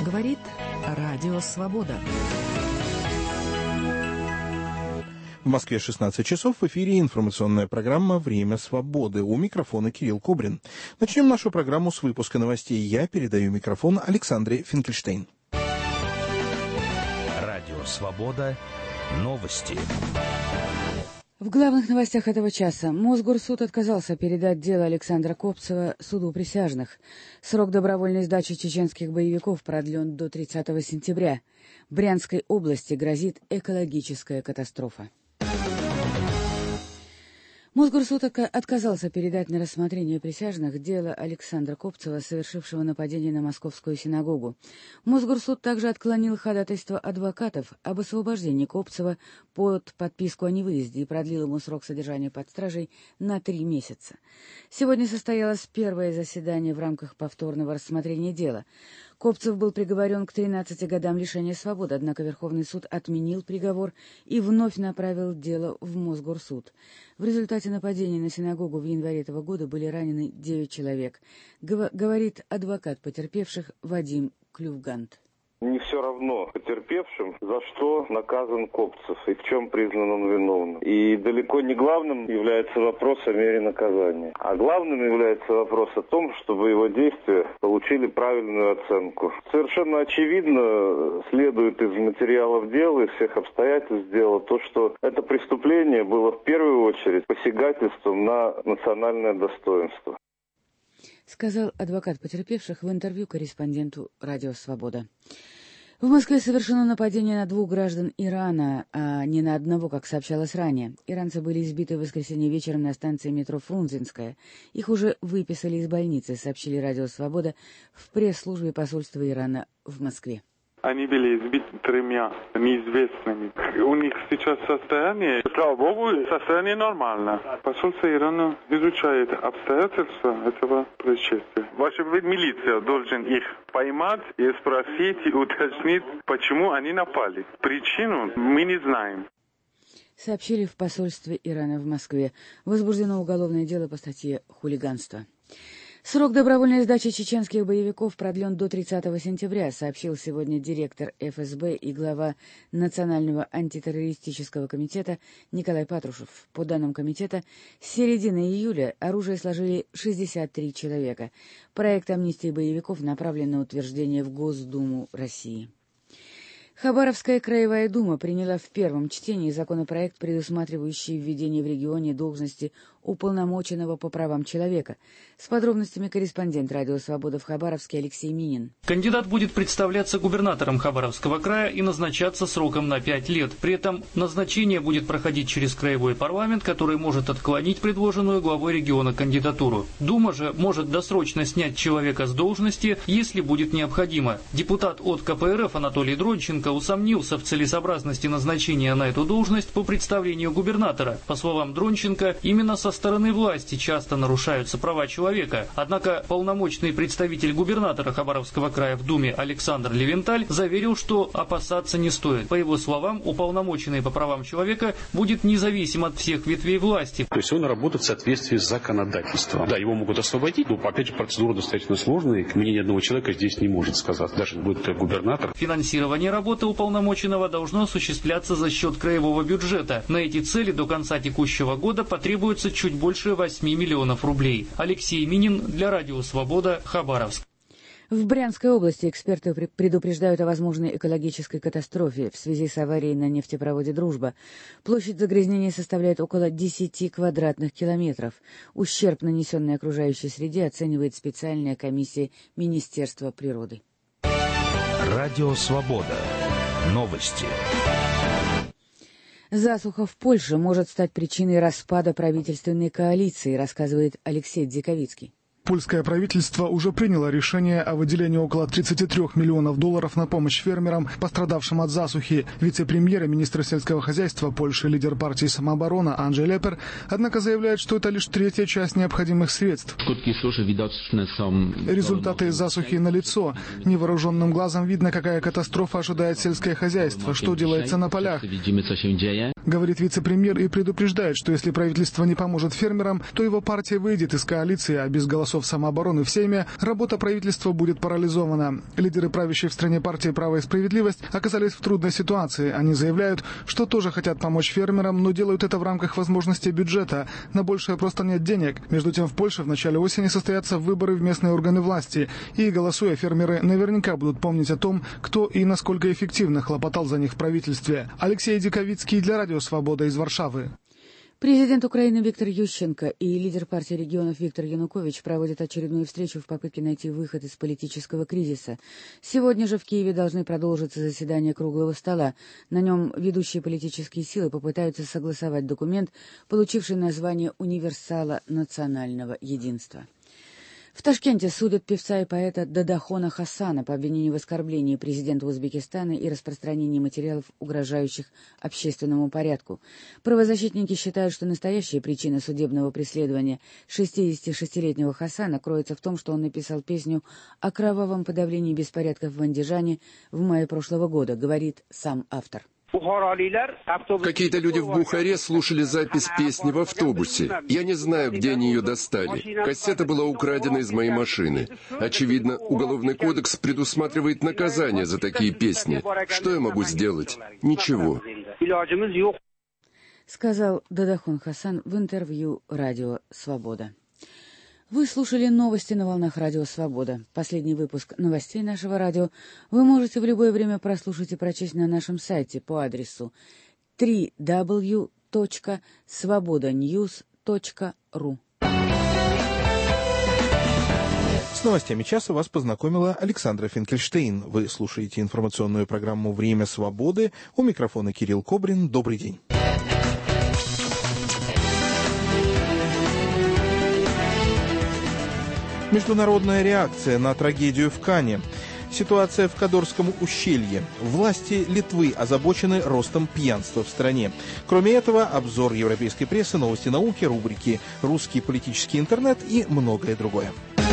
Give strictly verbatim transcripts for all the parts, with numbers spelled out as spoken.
Говорит Радио Свобода. В Москве шестнадцать часов, в эфире информационная программа «Время свободы». У микрофона Кирилл Кубрин. Начнем нашу программу с выпуска новостей. Я передаю микрофон Александре Финкельштейн. Радио Свобода. Новости. В главных новостях этого часа. Мосгорсуд отказался передать дело Александра Копцева суду присяжных. Срок добровольной сдачи чеченских боевиков продлен до тридцатого сентября. Брянской области грозит экологическая катастрофа. Мосгорсуд отказался передать на рассмотрение присяжных дело Александра Копцева, совершившего нападение на Московскую синагогу. Мосгорсуд также отклонил ходатайство адвокатов об освобождении Копцева под подписку о невыезде и продлил ему срок содержания под стражей на три месяца. Сегодня состоялось первое заседание в рамках повторного рассмотрения дела. Копцев был приговорен к тринадцати годам лишения свободы, однако Верховный суд отменил приговор и вновь направил дело в Мосгорсуд. В результате нападения на синагогу в январе этого года были ранены девять человек, говорит адвокат потерпевших Вадим Клювгант. Не все равно потерпевшим, за что наказан Копцев и в чем признан он виновным. И далеко не главным является вопрос о мере наказания. А главным является вопрос о том, чтобы его действия получили правильную оценку. Совершенно очевидно, следует из материалов дела, из всех обстоятельств дела, то, что это преступление было в первую очередь посягательством на национальное достоинство. Сказал адвокат потерпевших в интервью корреспонденту «Радио Свобода». В Москве совершено нападение на двух граждан Ирана, а не на одного, как сообщалось ранее. Иранцы были избиты в воскресенье вечером на станции метро Фрунзенская. Их уже выписали из больницы, сообщили «Радио Свобода» в пресс-службе посольства Ирана в Москве. Они были избиты тремя неизвестными. У них сейчас состояние, слава богу, состояние нормально. Посольство Ирана изучает обстоятельства этого происшествия. Ваша милиция должен их поймать и спросить, и уточнить, почему они напали. Причину мы не знаем. Сообщили в посольстве Ирана в Москве. Возбуждено уголовное дело по статье «Хулиганство». Срок добровольной сдачи чеченских боевиков продлен до тридцатого сентября, сообщил сегодня директор эф эс бэ и глава Национального антитеррористического комитета Николай Патрушев. По данным комитета, с середины июля оружие сложили шестьдесят три человека. Проект амнистии боевиков направлен на утверждение в Госдуму России. Хабаровская краевая дума приняла в первом чтении законопроект, предусматривающий введение в регионе должности уполномоченного по правам человека. С подробностями корреспондент «Радио Свобода» в Хабаровске Алексей Минин. Кандидат будет представляться губернатором Хабаровского края и назначаться сроком на пять лет. При этом назначение будет проходить через краевой парламент, который может отклонить предложенную главой региона кандидатуру. Дума же может досрочно снять человека с должности, если будет необходимо. Депутат от ка пэ эр эф Анатолий Дронченко усомнился в целесообразности назначения на эту должность по представлению губернатора. По словам Дронченко, именно со стороны власти часто нарушаются права человека. Однако полномочный представитель губернатора Хабаровского края в Думе Александр Левенталь заверил, что опасаться не стоит. По его словам, уполномоченный по правам человека будет независим от всех ветвей власти. То есть он работает в соответствии с законодательством. Да, его могут освободить, но опять же процедура достаточно сложная, и мнение одного человека здесь не может сказать, даже будет губернатор. Финансирование работы уполномоченного должно осуществляться за счет краевого бюджета. На эти цели до конца текущего года потребуется чуть больше восьми миллионов рублей. Алексей Минин для Радио Свобода, Хабаровск. В Брянской области эксперты предупреждают о возможной экологической катастрофе в связи с аварией на нефтепроводе «Дружба». Площадь загрязнения составляет около десяти квадратных километров. Ущерб, нанесенный окружающей среде, оценивает специальная комиссия Министерства природы. Радио Свобода. Новости. Засуха в Польше может стать причиной распада правительственной коалиции, рассказывает Алексей Дзиковицкий. Польское правительство уже приняло решение о выделении около тридцати трёх миллионов долларов на помощь фермерам, пострадавшим от засухи. Вице-премьер и министр сельского хозяйства Польши, лидер партии «Самооборона» Анджей Лепер, однако заявляет, что это лишь третья часть необходимых средств. Результаты засухи налицо. Невооруженным глазом видно, какая катастрофа ожидает сельское хозяйство, что делается на полях. говорит вице-премьер и предупреждает, что если правительство не поможет фермерам, то его партия выйдет из коалиции, а без голосов самообороны в Сейме работа правительства будет парализована. Лидеры правящей в стране партии «Право и справедливость» оказались в трудной ситуации. Они заявляют, что тоже хотят помочь фермерам, но делают это в рамках возможностей бюджета. На большее просто нет денег. Между тем, в Польше в начале осени состоятся выборы в местные органы власти. И, голосуя, фермеры наверняка будут помнить о том, кто и насколько эффективно хлопотал за них в правительстве. Алексей Диковицкий для Радио Свобода из Варшавы. Президент Украины Виктор Ющенко и лидер партии регионов Виктор Янукович проводят очередную встречу в попытке найти выход из политического кризиса. Сегодня же в Киеве должны продолжиться заседания круглого стола. На нем ведущие политические силы попытаются согласовать документ, получивший название «Универсала национального единства». В Ташкенте судят певца и поэта Дадахона Хасана по обвинению в оскорблении президента Узбекистана и распространении материалов, угрожающих общественному порядку. Правозащитники считают, что настоящая причина судебного преследования шестидесятишестилетнего Хасана кроется в том, что он написал песню о кровавом подавлении беспорядков в Андижане в мае прошлого года, говорит сам автор. Какие-то люди в Бухаре слушали запись песни в автобусе. Я не знаю, где они ее достали. Кассета была украдена из моей машины. Очевидно, Уголовный кодекс предусматривает наказание за такие песни. Что я могу сделать? Ничего. Сказал Дадахон Хасан в интервью «Радио Свобода». Вы слушали новости на волнах Радио Свобода. Последний выпуск новостей нашего радио вы можете в любое время прослушать и прочесть на нашем сайте по адресу дабл ю дабл ю дабл ю точка свобода ньюс точка ру. С новостями часа вас познакомила Александра Финкельштейн. Вы слушаете информационную программу «Время свободы». У микрофона Кирилл Кобрин. Добрый день. Международная реакция на трагедию в Кане. Ситуация в Кадорском ущелье. Власти Литвы озабочены ростом пьянства в стране. Кроме этого, обзор европейской прессы, новости науки, рубрики «Русский политический интернет» и многое другое.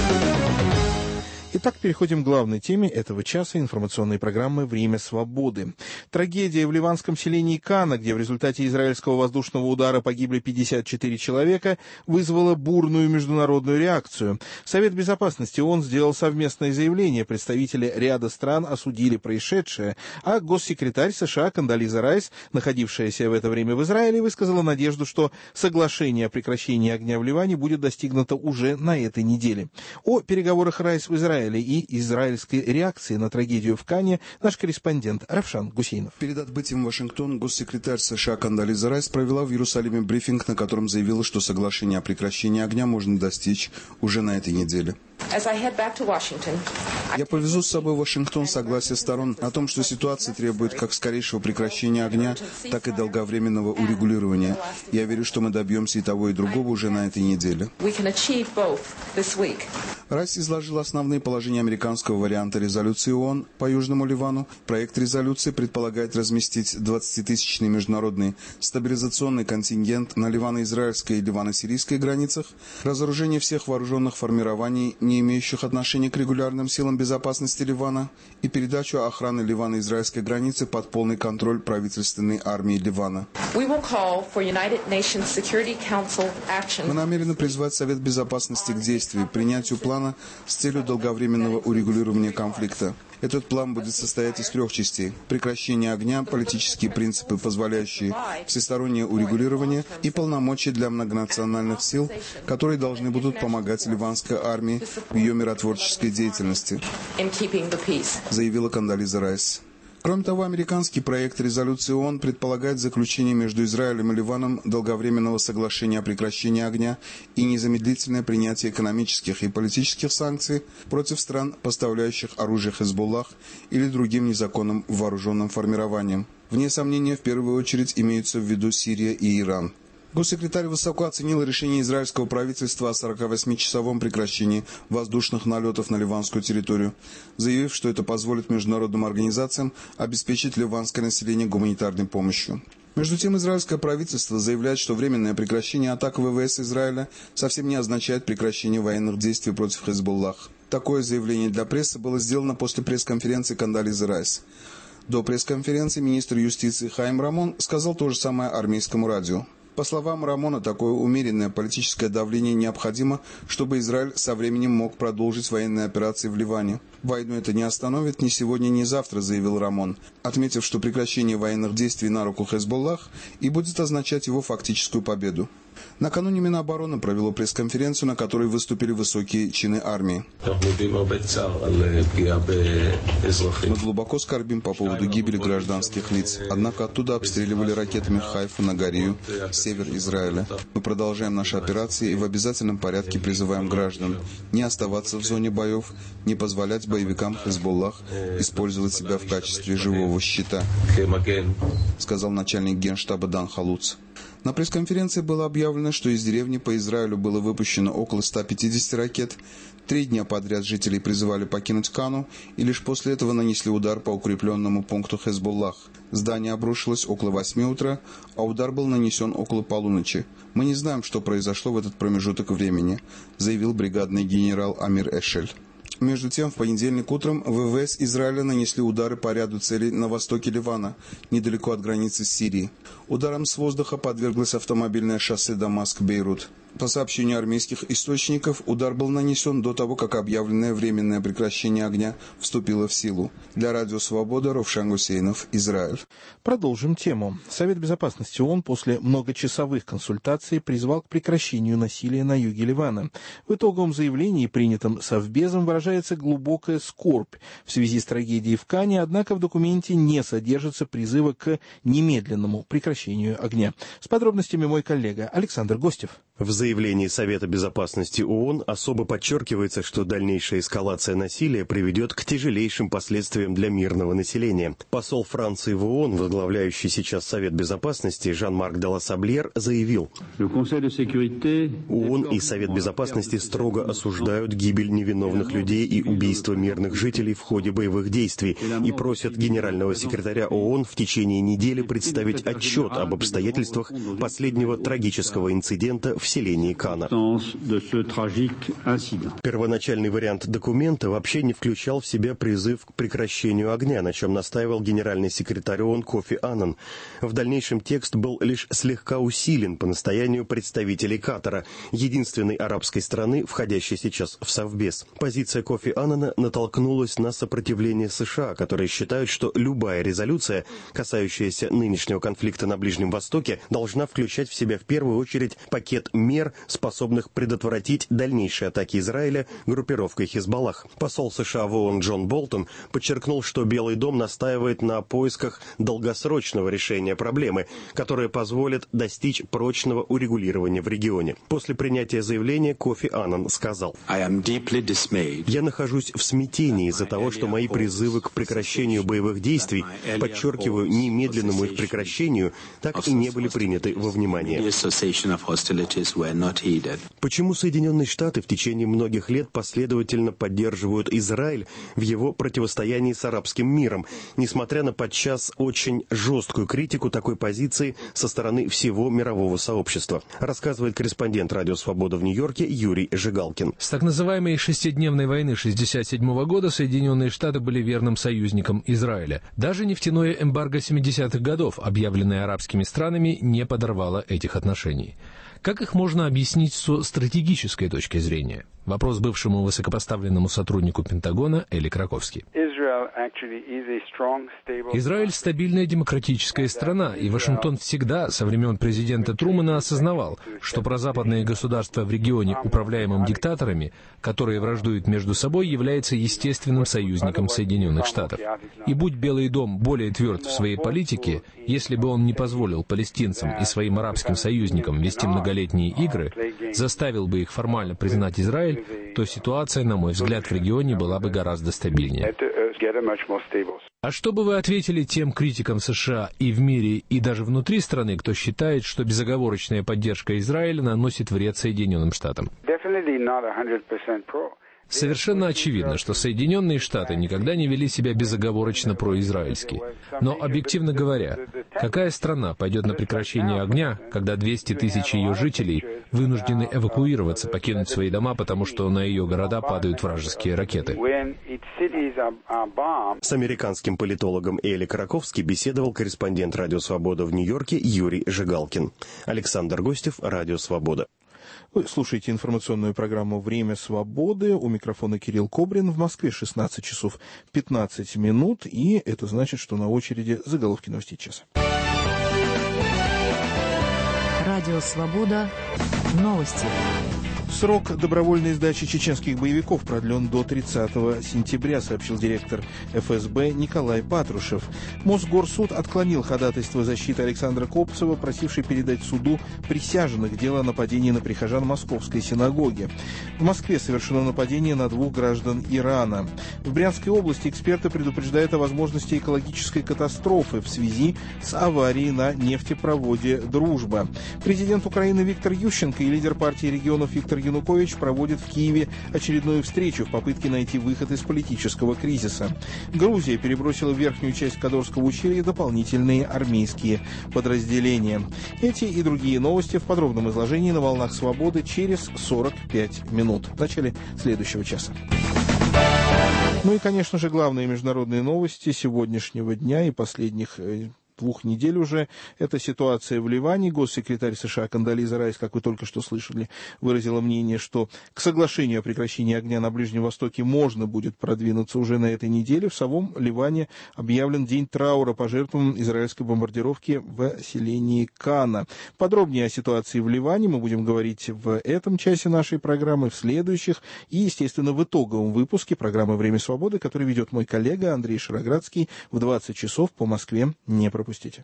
Итак, переходим к главной теме этого часа информационной программы «Время свободы». Трагедия в ливанском селении Кана, где в результате израильского воздушного удара погибли пятьдесят четыре человека, вызвала бурную международную реакцию. Совет Безопасности ООН сделал совместное заявление, представители ряда стран осудили происшедшее, а госсекретарь США Кондолиза Райс, находившаяся в это время в Израиле, высказала надежду, что соглашение о прекращении огня в Ливане будет достигнуто уже на этой неделе. О переговорах Райс в Израиле и израильской реакции на трагедию в Кане наш корреспондент Равшан Гусейнов. Перед отбытием в Вашингтон госсекретарь США Кондолиза Райс провела в Иерусалиме брифинг, на котором заявила, что соглашение о прекращении огня можно достичь уже на этой неделе. Я повезу с собой в Вашингтон согласие сторон о том, что ситуация требует как скорейшего прекращения огня, так и долговременного урегулирования. Я верю, что мы добьемся и того, и другого уже на этой неделе. Райс изложил основные положения американского варианта резолюции ООН по Южному Ливану. Проект резолюции предполагает разместить двадцатитысячный международный стабилизационный контингент на ливано-израильской и ливано-сирийской границах, разоружение всех вооруженных формирований, не имеющих отношения к регулярным силам безопасности Ливана, и передачу охраны ливано-израильской границы под полный контроль правительственной армии Ливана. Мы намерены призвать Совет Безопасности к действию, принятию плана с целью долговременного урегулирования конфликта. Этот план будет состоять из трех частей: прекращение огня, политические принципы, позволяющие всестороннее урегулирование, и полномочия для многонациональных сил, которые должны будут помогать ливанской армии в ее миротворческой деятельности, заявила Кондолиза Райс. Кроме того, американский проект резолюции ООН предполагает заключение между Израилем и Ливаном долговременного соглашения о прекращении огня и незамедлительное принятие экономических и политических санкций против стран, поставляющих оружие Хезболлах или другим незаконным вооруженным формированиям. Вне сомнения, в первую очередь имеются в виду Сирия и Иран. Госсекретарь высоко оценил решение израильского правительства о сорокавосьмичасовом прекращении воздушных налетов на ливанскую территорию, заявив, что это позволит международным организациям обеспечить ливанское население гуманитарной помощью. Между тем, израильское правительство заявляет, что временное прекращение атак ВВС Израиля совсем не означает прекращение военных действий против Хезболлах. Такое заявление для прессы было сделано после пресс-конференции Кондолизы Райс. До пресс-конференции министр юстиции Хаим Рамон сказал то же самое армейскому радио. По словам Рамона, такое умеренное политическое давление необходимо, чтобы Израиль со временем мог продолжить военные операции в Ливане. «Войну это не остановит ни сегодня, ни завтра», заявил Рамон, отметив, что прекращение военных действий на руку Хезболлах и будет означать его фактическую победу. Накануне Минобороны провело пресс-конференцию, на которой выступили высокие чины армии. Мы глубоко скорбим по поводу гибели гражданских лиц, однако оттуда обстреливали ракетами Хайфу, Нагарию, север Израиля. Мы продолжаем наши операции и в обязательном порядке призываем граждан не оставаться в зоне боев, не позволять боевикам Хезболлах использовать себя в качестве живого щита, сказал начальник генштаба Дан Халуц. На пресс-конференции было объявлено, что из деревни по Израилю было выпущено около ста пятидесяти ракет. Три дня подряд жителей призывали покинуть Кану, и лишь после этого нанесли удар по укрепленному пункту Хезболлах. Здание обрушилось около восьми утра, а удар был нанесен около полуночи. «Мы не знаем, что произошло в этот промежуток времени», заявил бригадный генерал Амир Эшель. Между тем, в понедельник утром ВВС Израиля нанесли удары по ряду целей на востоке Ливана, недалеко от границы с Сирией. Ударом с воздуха подверглось автомобильное шоссе Дамаск-Бейрут. По сообщению армейских источников, удар был нанесен до того, как объявленное временное прекращение огня вступило в силу. Для Радио Свобода Ровшан Гусейнов, Израиль. Продолжим тему. Совет Безопасности ООН после многочасовых консультаций призвал к прекращению насилия на юге Ливана. В итоговом заявлении, принятом Совбезом, выражается глубокая скорбь в связи с трагедией в Кане, однако в документе не содержится призыва к немедленному прекращению огня. С подробностями мой коллега Александр Гостев. В заявлении Совета Безопасности ООН особо подчеркивается, что дальнейшая эскалация насилия приведет к тяжелейшим последствиям для мирного населения. Посол Франции в ООН, возглавляющий сейчас Совет Безопасности, Жан-Марк де Лассабльер, заявил: ООН и Совет Безопасности строго осуждают гибель невиновных людей и убийство мирных жителей в ходе боевых действий и просят генерального секретаря ООН в течение недели представить отчет об обстоятельствах последнего трагического инцидента в селении Кана. Первоначальный вариант документа вообще не включал в себя призыв к прекращению огня, на чем настаивал генеральный секретарь ООН Кофи Аннан. В дальнейшем текст был лишь слегка усилен по настоянию представителей Катара, единственной арабской страны, входящей сейчас в Совбез. Позиция Кофи Аннана натолкнулась на сопротивление США, которые считают, что любая резолюция, касающаяся нынешнего конфликта на Ближнем Востоке, должна включать в себя в первую очередь пакет мер, способных предотвратить дальнейшие атаки Израиля группировкой Хезболлах. Посол США в ООН Джон Болтон подчеркнул, что Белый дом настаивает на поисках долгосрочного решения проблемы, которое позволит достичь прочного урегулирования в регионе. После принятия заявления Кофи Аннан сказал: «Я нахожусь в смятении из-за того, что мои призывы к прекращению боевых действий, подчеркиваю, немедленному их прекращению, так и не были приняты во внимание». Почему Соединенные Штаты в течение многих лет последовательно поддерживают Израиль в его противостоянии с арабским миром, несмотря на подчас очень жесткую критику такой позиции со стороны всего мирового сообщества, рассказывает корреспондент Радио Свобода в Нью-Йорке Юрий Жигалкин. С так называемой шестидневной войны шестьдесят седьмого года Соединенные Штаты были верным союзником Израиля. Даже нефтяное эмбарго семидесятых годов, объявленное арабскими странами, не подорвало этих отношений. Как их можно объяснить со стратегической точки зрения? Вопрос бывшему высокопоставленному сотруднику Пентагона Эли Краковски. Израиль – стабильная демократическая страна, и Вашингтон всегда, со времен президента Трумэна, осознавал, что прозападные государства в регионе, управляемым диктаторами, которые враждуют между собой, является естественным союзником Соединенных Штатов. И будь Белый дом более тверд в своей политике, если бы он не позволил палестинцам и своим арабским союзникам вести многолетние игры, заставил бы их формально признать Израиль, то ситуация, на мой взгляд, в регионе была бы гораздо стабильнее. А что бы вы ответили тем критикам США и в мире, и даже внутри страны, кто считает, что безоговорочная поддержка Израиля наносит вред Соединенным Штатам? Совершенно очевидно, что Соединенные Штаты никогда не вели себя безоговорочно произраильски. Но, объективно говоря, какая страна пойдет на прекращение огня, когда двести тысяч ее жителей вынуждены эвакуироваться, покинуть свои дома, потому что на ее города падают вражеские ракеты? С американским политологом Эли Караковски беседовал корреспондент «Радио Свобода» в Нью-Йорке Юрий Жигалкин. Александр Гостев, «Радио Свобода». Вы слушаете информационную программу «Время свободы». У микрофона Кирилл Кобрин. В Москве шестнадцать часов пятнадцать минут. И это значит, что на очереди заголовки новостей часа. Радио «Свобода». Новости. Срок добровольной сдачи чеченских боевиков продлен до тридцатого сентября, сообщил директор эф эс бэ Николай Патрушев. Мосгорсуд отклонил ходатайство защиты Александра Копцева, просивший передать суду присяжных дело о нападении на прихожан Московской синагоги. В Москве совершено нападение на двух граждан Ирана. В Брянской области эксперты предупреждают о возможности экологической катастрофы в связи с аварией на нефтепроводе «Дружба». Президент Украины Виктор Ющенко и лидер партии регионов Виктор Янукович проводит в Киеве очередную встречу в попытке найти выход из политического кризиса. Грузия перебросила в верхнюю часть Кадорского ущелья дополнительные армейские подразделения. Эти и другие новости в подробном изложении на «Волнах Свободы» через сорок пять минут в начале следующего часа. Ну и, конечно же, главные международные новости сегодняшнего дня и последних двух недель уже. Это ситуация в Ливане. Госсекретарь США Кондолиза Райс, как вы только что слышали, выразила мнение, что к соглашению о прекращении огня на Ближнем Востоке можно будет продвинуться уже на этой неделе. В самом Ливане объявлен день траура по жертвам израильской бомбардировки в селении Кана. Подробнее о ситуации в Ливане мы будем говорить в этом часе нашей программы, в следующих и, естественно, в итоговом выпуске программы «Время свободы», который ведет мой коллега Андрей Шароградский в двадцать часов по Москве. Не пропустите. Пустите.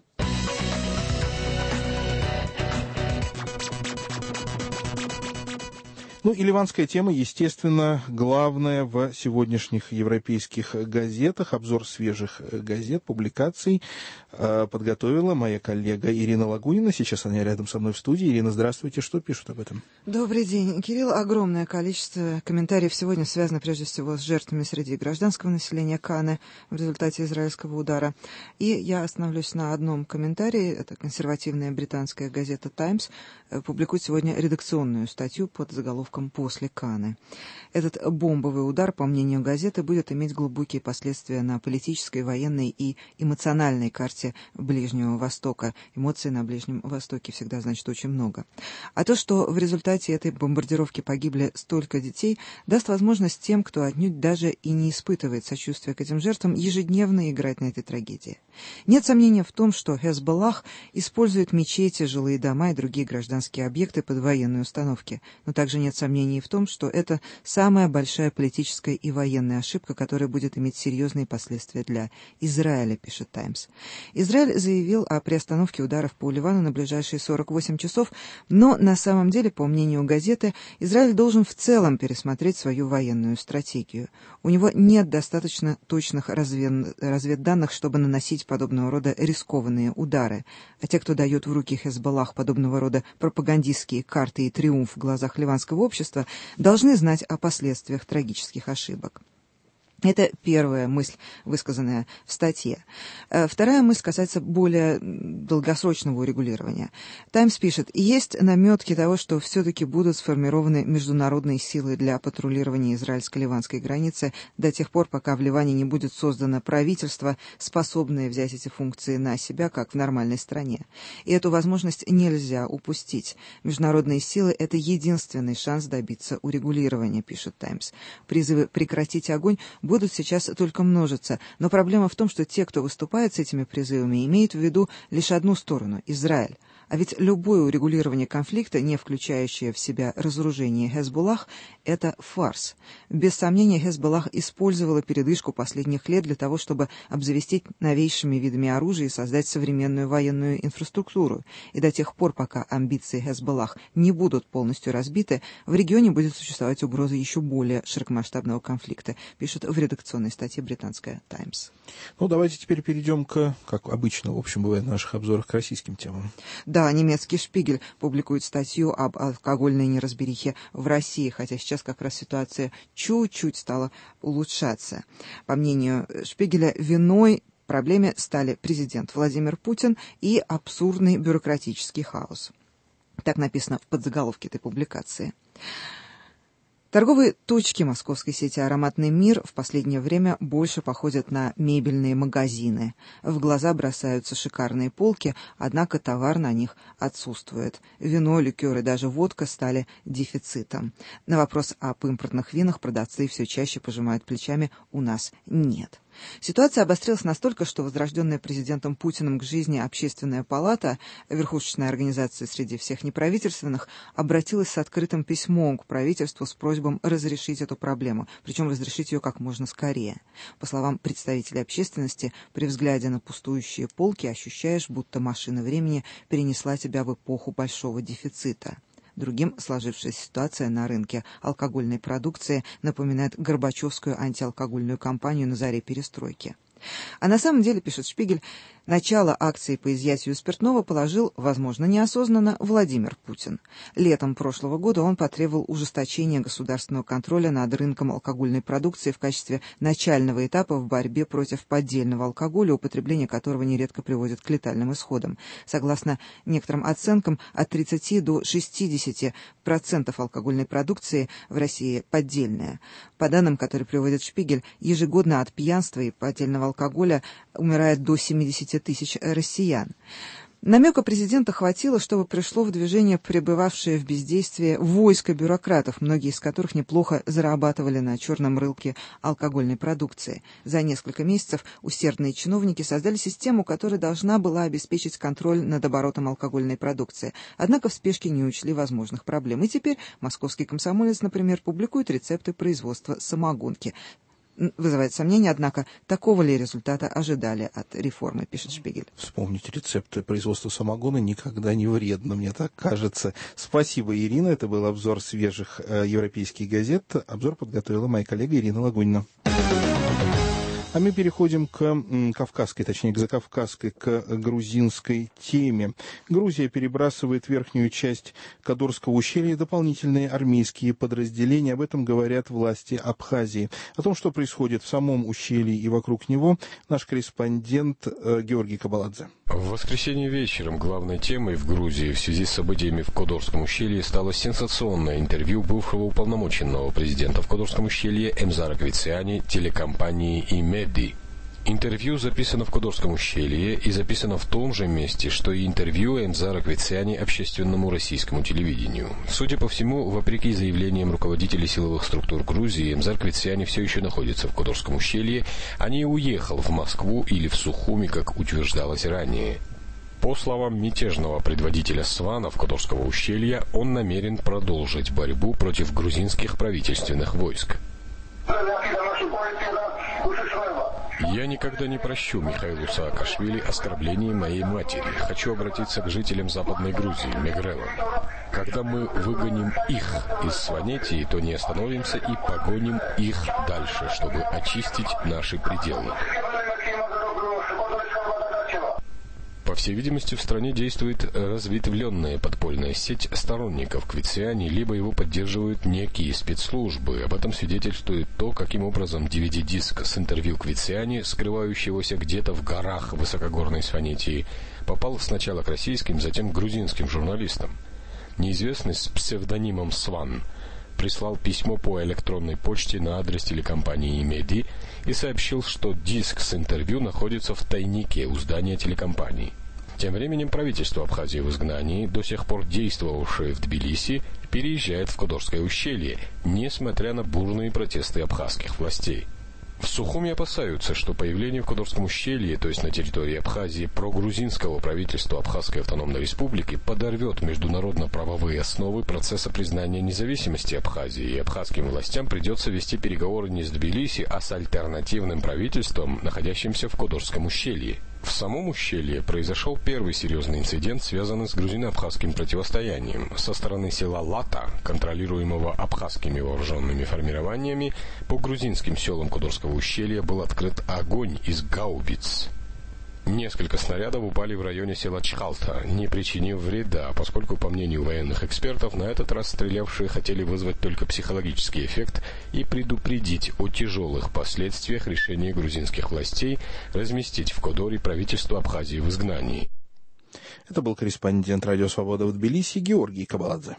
Ну и ливанская тема, естественно, главная в сегодняшних европейских газетах. Обзор свежих газет, публикаций э, подготовила моя коллега Ирина Лагунина. Сейчас она рядом со мной в студии. Ирина, здравствуйте. Что пишут об этом? Добрый день, Кирилл. Огромное количество комментариев сегодня связано прежде всего с жертвами среди гражданского населения Каны в результате израильского удара. И я остановлюсь на одном комментарии. Это консервативная британская газета «Таймс» публикует сегодня редакционную статью под заголовком «После Каны». Этот бомбовый удар, по мнению газеты, будет иметь глубокие последствия на политической, военной и эмоциональной карте Ближнего Востока. Эмоции на Ближнем Востоке всегда значит очень много. А то, что в результате этой бомбардировки погибли столько детей, даст возможность тем, кто отнюдь даже и не испытывает сочувствия к этим жертвам, ежедневно играть на этой трагедии. Нет сомнения в том, что Хезболлах использует мечети, жилые дома и другие гражданские объекты под военные установки, но также нет сомнений в том, что это самая большая политическая и военная ошибка, которая будет иметь серьезные последствия для Израиля, пишет «Таймс». Израиль заявил о приостановке ударов по Ливану на ближайшие сорок восемь часов, но на самом деле, по мнению газеты, Израиль должен в целом пересмотреть свою военную стратегию. У него нет достаточно точных развед... разведданных, чтобы наносить подобного рода рискованные удары, а те, кто дает в руки Хезболлах подобного рода пропагандистские карты и триумф в глазах ливанского общества, должны знать о последствиях трагических ошибок. Это первая мысль, высказанная в статье. Вторая мысль касается более долгосрочного урегулирования. «Таймс» пишет, есть наметки того, что все-таки будут сформированы международные силы для патрулирования израильско-ливанской границы до тех пор, пока в Ливане не будет создано правительство, способное взять эти функции на себя, как в нормальной стране. И эту возможность нельзя упустить. Международные силы — это единственный шанс добиться урегулирования, пишет «Таймс». Призывы прекратить огонь будут сейчас только множиться, но проблема в том, что те, кто выступает с этими призывами, имеют в виду лишь одну сторону – Израиль. А ведь любое урегулирование конфликта, не включающее в себя разоружение Хезболлах, это фарс. Без сомнения, Хезболлах использовала передышку последних лет для того, чтобы обзавестись новейшими видами оружия и создать современную военную инфраструктуру. И до тех пор, пока амбиции Хезболлах не будут полностью разбиты, в регионе будет существовать угроза еще более широкомасштабного конфликта, пишет в редакционной статье британская «Таймс». Ну, давайте теперь перейдем к, как обычно, в общем, бывает в наших обзорах, к российским темам. Да, немецкий «Шпигель» публикует статью об алкогольной неразберихе в России, хотя сейчас как раз ситуация чуть-чуть стала улучшаться. По мнению «Шпигеля», виной проблеме стали президент Владимир Путин и абсурдный бюрократический хаос. Так написано в подзаголовке этой публикации. Торговые точки московской сети «Ароматный мир» в последнее время больше походят на мебельные магазины. В глаза бросаются шикарные полки, однако товар на них отсутствует. Вино, ликеры, даже водка стали дефицитом. На вопрос об импортных винах продавцы все чаще пожимают плечами «у нас нет». Ситуация обострилась настолько, что возрожденная президентом Путиным к жизни Общественная палата, верхушечная организация среди всех неправительственных, обратилась с открытым письмом к правительству с просьбой разрешить эту проблему, причем разрешить ее как можно скорее. По словам представителей общественности, при взгляде на пустующие полки ощущаешь, будто машина времени перенесла тебя в эпоху большого дефицита. Другим сложившаяся ситуация на рынке алкогольной продукции напоминает Горбачевскую антиалкогольную кампанию на заре перестройки. А на самом деле, пишет «Шпигель», начало акции по изъятию спиртного положил, возможно, неосознанно, Владимир Путин. Летом прошлого года он потребовал ужесточения государственного контроля над рынком алкогольной продукции в качестве начального этапа в борьбе против поддельного алкоголя, употребление которого нередко приводит к летальным исходам. Согласно некоторым оценкам, от тридцати до шестидесяти процентов алкогольной продукции в России поддельная. По данным, которые приводит «Шпигель», ежегодно от пьянства и поддельного алкоголя умирает до семидесяти тысяч россиян. Намека президента хватило, чтобы пришло в движение пребывавшее в бездействии войско бюрократов, многие из которых неплохо зарабатывали на черном рынке алкогольной продукции. За несколько месяцев усердные чиновники создали систему, которая должна была обеспечить контроль над оборотом алкогольной продукции. Однако в спешке не учли возможных проблем. И теперь московский «Комсомолец», например, публикует рецепты производства самогонки. Вызывает сомнение, однако, такого ли результата ожидали от реформы, пишет «Шпигель». Вспомнить рецепты производства самогона никогда не вредно, мне так кажется. Спасибо, Ирина. Это был обзор свежих э, европейских газет. Обзор подготовила моя коллега Ирина Лагунина. А мы переходим к м, кавказской, точнее, к закавказской, к грузинской теме. Грузия перебрасывает в верхнюю часть Кадорского ущелья дополнительные армейские подразделения. Об этом говорят власти Абхазии. О том, что происходит в самом ущелье и вокруг него, наш корреспондент э, Георгий Кабаладзе. В воскресенье вечером главной темой в Грузии в связи с событиями в Кадорском ущелье стало сенсационное интервью бывшего уполномоченного президента в Кадорском ущелье Эмзара Гвициани телекомпании «Имеди». Интервью записано в Кадорском ущелье и записано в том же месте, что и интервью Эмзара Гвициани общественному российскому телевидению. Судя по всему, вопреки заявлениям руководителей силовых структур Грузии, Эмзар Гвициани все еще находится в Кадорском ущелье, а не уехал в Москву или в Сухуми, как утверждалось ранее. По словам мятежного предводителя сванов Кадорского ущелья, он намерен продолжить борьбу против грузинских правительственных войск. Я никогда не прощу Михаилу Саакашвили оскорблений моей матери. Хочу обратиться к жителям Западной Грузии, Мегрелам. Когда мы выгоним их из Сванетии, то не остановимся и погоним их дальше, чтобы очистить наши пределы. По всей видимости, в стране действует разветвленная подпольная сеть сторонников Гвициани, либо его поддерживают некие спецслужбы. Об этом свидетельствует то, каким образом ди ви ди-диск с интервью Гвициани, скрывающегося где-то в горах высокогорной Сванетии, попал сначала к российским, затем к грузинским журналистам. Неизвестный с псевдонимом Сван прислал письмо по электронной почте на адрес телекомпании «Имеди» и сообщил, что диск с интервью находится в тайнике у здания телекомпании. Тем временем правительство Абхазии в изгнании, до сих пор действовавшее в Тбилиси, переезжает в Кадорское ущелье, несмотря на бурные протесты абхазских властей. В Сухуми опасаются, что появление в Кадорском ущелье, то есть на территории Абхазии, прогрузинского правительства Абхазской автономной республики подорвет международно-правовые основы процесса признания независимости Абхазии, и абхазским властям придется вести переговоры не с Тбилиси, а с альтернативным правительством, находящимся в Кадорском ущелье. В самом ущелье произошел первый серьезный инцидент, связанный с грузино-абхазским противостоянием. Со стороны села Лата, контролируемого абхазскими вооруженными формированиями, по грузинским селам Кадорского ущелья был открыт огонь из гаубиц. Несколько снарядов упали в районе села Чхалта, не причинив вреда, поскольку, по мнению военных экспертов, на этот раз стрелявшие хотели вызвать только психологический эффект и предупредить о тяжелых последствиях решения грузинских властей разместить в Кодоре правительство Абхазии в изгнании. Это был корреспондент «Радио Свобода» в Тбилиси Георгий Кабаладзе.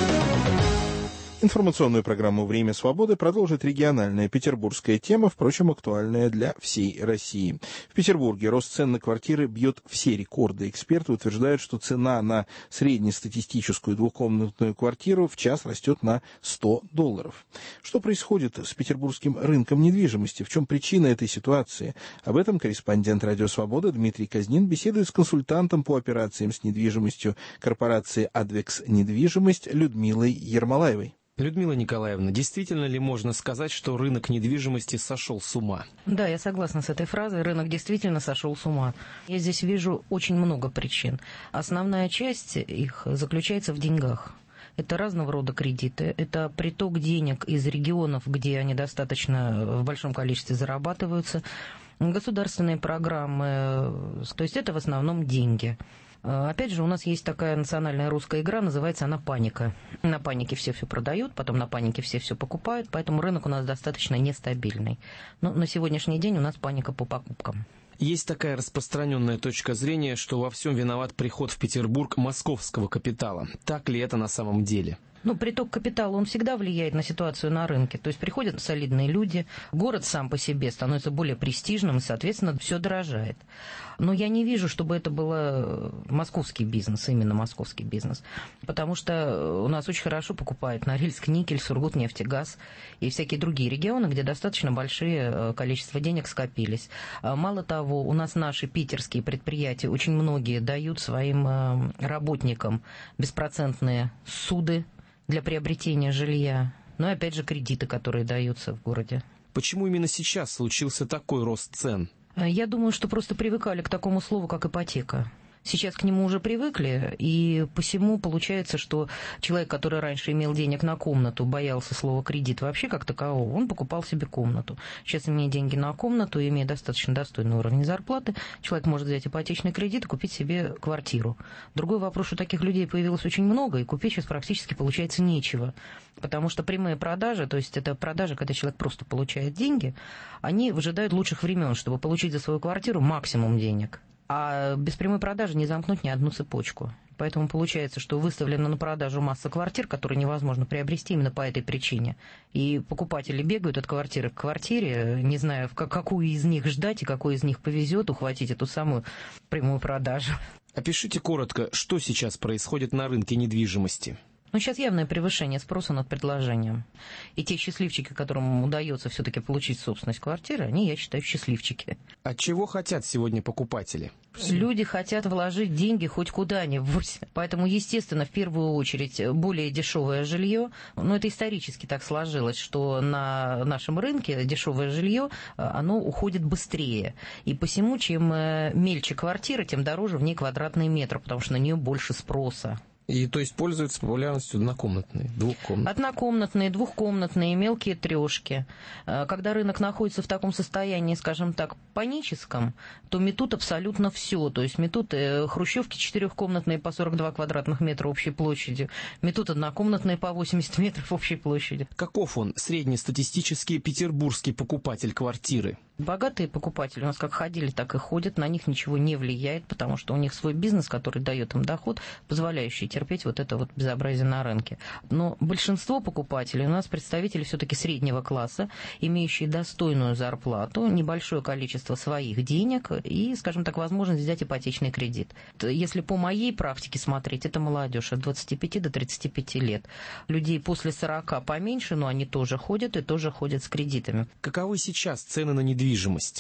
Информационную программу «Время свободы» продолжит региональная петербургская тема, впрочем, актуальная для всей России. В Петербурге рост цен на квартиры бьет все рекорды. Эксперты утверждают, что цена на среднестатистическую двухкомнатную квартиру в час растет на сто долларов. Что происходит с петербургским рынком недвижимости? В чем причина этой ситуации? Об этом корреспондент «Радио Свобода» Дмитрий Казнин беседует с консультантом по операциям с недвижимостью корпорации «Адвекс Недвижимость» Людмилой Ермолаевой. Людмила Николаевна, действительно ли можно сказать, что рынок недвижимости сошел с ума? Да, я согласна с этой фразой. Рынок действительно сошел с ума. Я здесь вижу очень много причин. Основная часть их заключается в деньгах. Это разного рода кредиты, это приток денег из регионов, где они достаточно в большом количестве зарабатываются, государственные программы, то есть это в основном деньги. Опять же, у нас есть такая национальная русская игра, называется она «Паника». На панике все все продают, потом на панике все все покупают, поэтому рынок у нас достаточно нестабильный. Но на сегодняшний день у нас паника по покупкам. Есть такая распространенная точка зрения, что во всем виноват приход в Петербург московского капитала. Так ли это на самом деле? Ну, приток капитала, он всегда влияет на ситуацию на рынке. То есть приходят солидные люди, город сам по себе становится более престижным, и, соответственно, все дорожает. Но я не вижу, чтобы это был московский бизнес, именно московский бизнес. Потому что у нас очень хорошо покупают Норильск, Никель, Сургутнефтегаз и всякие другие регионы, где достаточно большие количества денег скопились. Мало того, у нас наши питерские предприятия, очень многие дают своим работникам беспроцентные суды для приобретения жилья, ну и опять же кредиты, которые даются в городе. Почему именно сейчас случился такой рост цен? Я думаю, что просто привыкали к такому слову, как ипотека. Сейчас к нему уже привыкли, и посему получается, что человек, который раньше имел денег на комнату, боялся слова «кредит» вообще как такового, он покупал себе комнату. Сейчас, имея деньги на комнату и имея достаточно достойный уровень зарплаты, человек может взять ипотечный кредит и купить себе квартиру. Другой вопрос, что таких людей появилось очень много, и купить сейчас практически получается нечего. Потому что прямые продажи, то есть это продажи, когда человек просто получает деньги, они выжидают лучших времен, чтобы получить за свою квартиру максимум денег. А без прямой продажи не замкнуть ни одну цепочку. Поэтому получается, что выставлена на продажу масса квартир, которые невозможно приобрести именно по этой причине. И покупатели бегают от квартиры к квартире, не зная, какую из них ждать и какой из них повезет ухватить эту самую прямую продажу. Опишите коротко, что сейчас происходит на рынке недвижимости. Ну, сейчас явное превышение спроса над предложением. И те счастливчики, которым удается все-таки получить собственность квартиры, они, я считаю, счастливчики. А чего хотят сегодня покупатели? Люди хотят вложить деньги хоть куда-нибудь. Поэтому, естественно, в первую очередь, более дешевое жилье. Но это исторически так сложилось, что на нашем рынке дешевое жилье, оно уходит быстрее. И посему, чем мельче квартира, тем дороже в ней квадратный метр, потому что на нее больше спроса. И то есть пользуются популярностью однокомнатные, двухкомнатные? Однокомнатные, двухкомнатные, мелкие трешки. Когда рынок находится в таком состоянии, скажем так, паническом, то метут абсолютно все. То есть метут хрущевки четырехкомнатные по сорок два квадратных метра общей площадью, метут однокомнатные по восемьдесят метров общей площади. Каков он, среднестатистический петербургский покупатель квартиры? Богатые покупатели у нас как ходили, так и ходят, на них ничего не влияет, потому что у них свой бизнес, который дает им доход, позволяющий терпеть вот это вот безобразие на рынке. Но большинство покупателей у нас представители все-таки среднего класса, имеющие достойную зарплату, небольшое количество своих денег и, скажем так, возможность взять ипотечный кредит. Если по моей практике смотреть, это молодежь от двадцати пяти до тридцати пяти лет. Людей после сорока поменьше, но они тоже ходят и тоже ходят с кредитами. Каковы сейчас цены на недвижимость?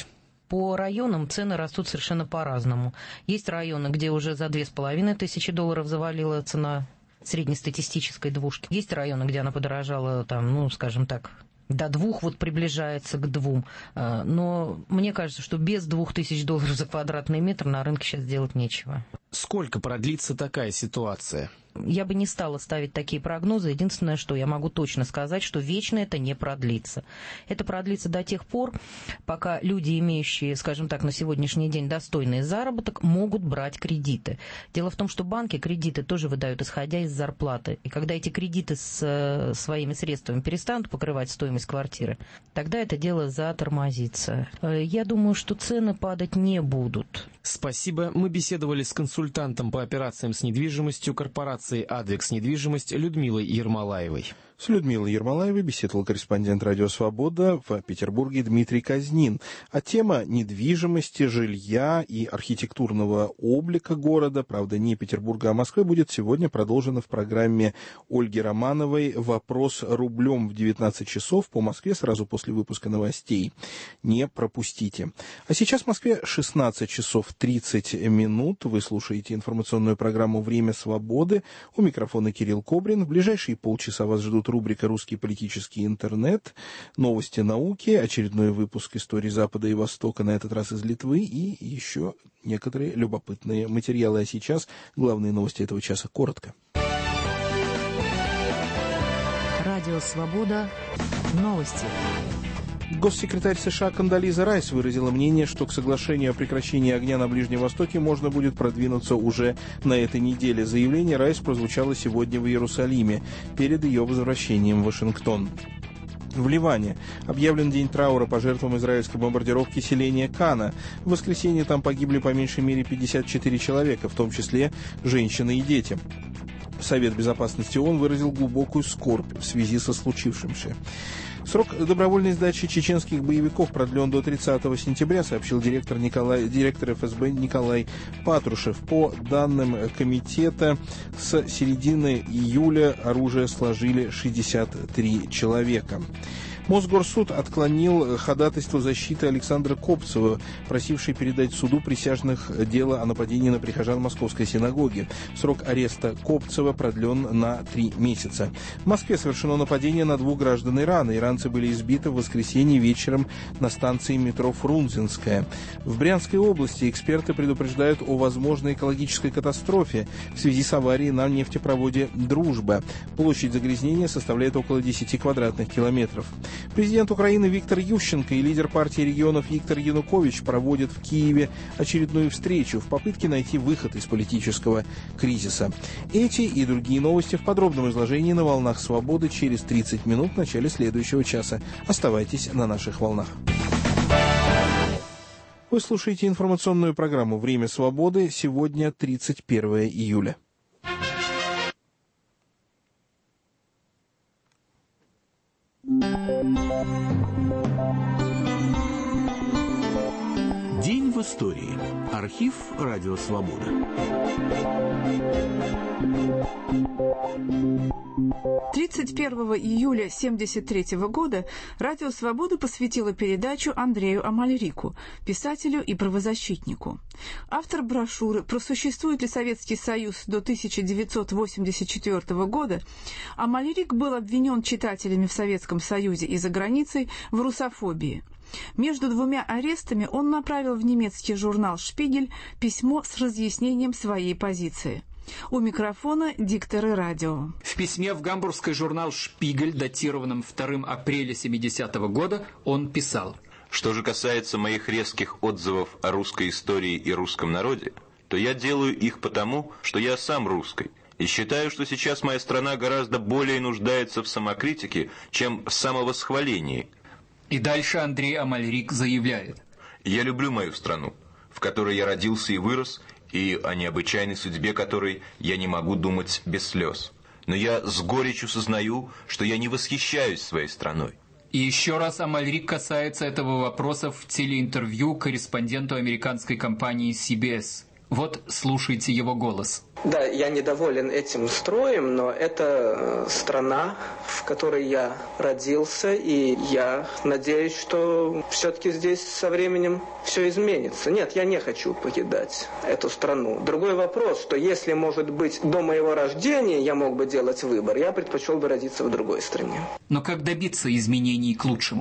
По районам цены растут совершенно по-разному. Есть районы, где уже за две с половиной тысячи долларов завалила цена среднестатистической двушки. Есть районы, где она подорожала, там, ну, скажем так, до двух, вот приближается к двум. Но мне кажется, что без двух тысяч долларов за квадратный метр на рынке сейчас делать нечего. Сколько продлится такая ситуация? Я бы не стала ставить такие прогнозы. Единственное, что я могу точно сказать, что вечно это не продлится. Это продлится до тех пор, пока люди, имеющие, скажем так, на сегодняшний день достойный заработок, могут брать кредиты. Дело в том, что банки кредиты тоже выдают, исходя из зарплаты. И когда эти кредиты с своими средствами перестанут покрывать стоимость квартиры, тогда это дело затормозится. Я думаю, что цены падать не будут. Спасибо. Мы беседовали с консультантом по операциям с недвижимостью корпорации «Адвекс Недвижимость» Людмилой Ермолаевой. С Людмилой Ермолаевой беседовал корреспондент «Радио Свобода» в Петербурге Дмитрий Казнин. А тема недвижимости, жилья и архитектурного облика города, правда, не Петербурга, а Москвы, будет сегодня продолжена в программе Ольги Романовой «Вопрос рублем» в девятнадцать часов по Москве, сразу после выпуска новостей. Не пропустите. А сейчас в Москве шестнадцать часов тридцать минут. Вы слушаете информационную программу «Время свободы». У микрофона Кирилл Кобрин. В ближайшие полчаса вас ждут рубрика «Русский политический интернет», новости науки, очередной выпуск истории Запада и Востока, на этот раз из Литвы, и еще некоторые любопытные материалы. А сейчас главные новости этого часа коротко. Радио «Свобода». Новости. Госсекретарь США Кондолиза Райс выразила мнение, что к соглашению о прекращении огня на Ближнем Востоке можно будет продвинуться уже на этой неделе. Заявление Райс прозвучало сегодня в Иерусалиме перед ее возвращением в Вашингтон. В Ливане объявлен день траура по жертвам израильской бомбардировки селения Кана. В воскресенье там погибли по меньшей мере пятьдесят четыре человека, в том числе женщины и дети. Совет Безопасности ООН выразил глубокую скорбь в связи со случившимся. Срок добровольной сдачи чеченских боевиков продлен до тридцатого сентября, сообщил директор, Николай, директор эф эс бэ Николай Патрушев. По данным комитета, с середины июля оружие сложили шестьдесят три человека. Мосгорсуд отклонил ходатайство защиты Александра Копцева, просившей передать суду присяжных дело о нападении на прихожан Московской синагоги. Срок ареста Копцева продлен на три месяца. В Москве совершено нападение на двух граждан Ирана. Иранцы были избиты в воскресенье вечером на станции метро Фрунзенская. В Брянской области эксперты предупреждают о возможной экологической катастрофе в связи с аварией на нефтепроводе «Дружба». Площадь загрязнения составляет около десяти квадратных километров. Президент Украины Виктор Ющенко и лидер партии регионов Виктор Янукович проводят в Киеве очередную встречу в попытке найти выход из политического кризиса. Эти и другие новости в подробном изложении на волнах «Свободы» через тридцать минут в начале следующего часа. Оставайтесь на наших волнах. Вы слушаете информационную программу «Время свободы». Сегодня тридцать первое июля. День в истории. Архив «Радио Свобода». тридцать первого июля тысяча девятьсот семьдесят третьего года «Радио Свобода» посвятило передачу Андрею Амальрику, писателю и правозащитнику. Автор брошюры «Просуществует ли Советский Союз до тысяча девятьсот восемьдесят четвёртого года», Амальрик был обвинен читателями в Советском Союзе и за границей в русофобии. Между двумя арестами он направил в немецкий журнал «Шпигель» письмо с разъяснением своей позиции. У микрофона дикторы радио. В письме в гамбургский журнал «Шпигель», датированном второго апреля семидесятого года, он писал: «Что же касается моих резких отзывов о русской истории и русском народе, то я делаю их потому, что я сам русский, и считаю, что сейчас моя страна гораздо более нуждается в самокритике, чем в самовосхвалении». И дальше Андрей Амальрик заявляет: «Я люблю мою страну, в которой я родился и вырос, и о необычайной судьбе которой я не могу думать без слез. Но я с горечью сознаю, что я не восхищаюсь своей страной». И еще раз Амальрик касается этого вопроса в телеинтервью корреспонденту американской компании си би эс. Вот слушайте его голос. Да, я недоволен этим строем, но это страна, в которой я родился, и я надеюсь, что все-таки здесь со временем все изменится. Нет, я не хочу покидать эту страну. Другой вопрос, что если, может быть, до моего рождения я мог бы делать выбор, я предпочел бы родиться в другой стране. Но как добиться изменений к лучшему?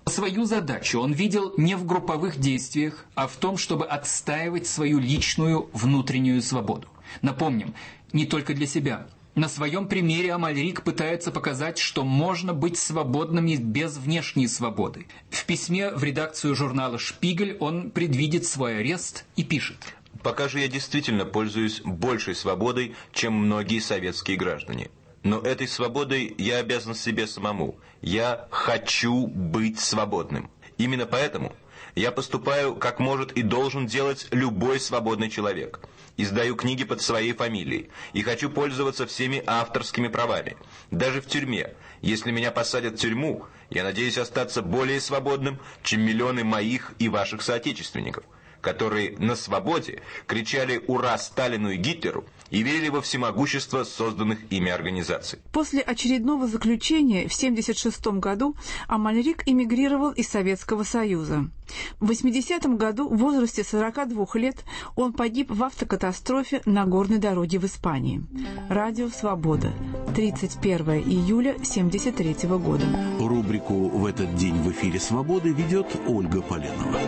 Свою задачу он видел не в групповых действиях, а в том, чтобы отстаивать свою личную внутреннюю свободу. Напомним, не только для себя. На своем примере Амальрик пытается показать, что можно быть свободным и без внешней свободы. В письме в редакцию журнала «Шпигель» он предвидит свой арест и пишет: «Пока же я действительно пользуюсь большей свободой, чем многие советские граждане. Но этой свободой я обязан себе самому. Я хочу быть свободным. Именно поэтому я поступаю, как может и должен делать любой свободный человек. Издаю книги под своей фамилией и хочу пользоваться всеми авторскими правами. Даже в тюрьме. Если меня посадят в тюрьму, я надеюсь остаться более свободным, чем миллионы моих и ваших соотечественников, которые на свободе кричали «Ура!» Сталину и Гитлеру и верили во всемогущество созданных ими организаций». После очередного заключения в семьдесят шестом году Амальрик эмигрировал из Советского Союза. В восьмидесятом году в возрасте сорока двух лет он погиб в автокатастрофе на горной дороге в Испании. Радио «Свобода», тридцать первого июля семьдесят третьего года. Рубрику «В этот день в эфире «Свободы» ведет Ольга Поленова.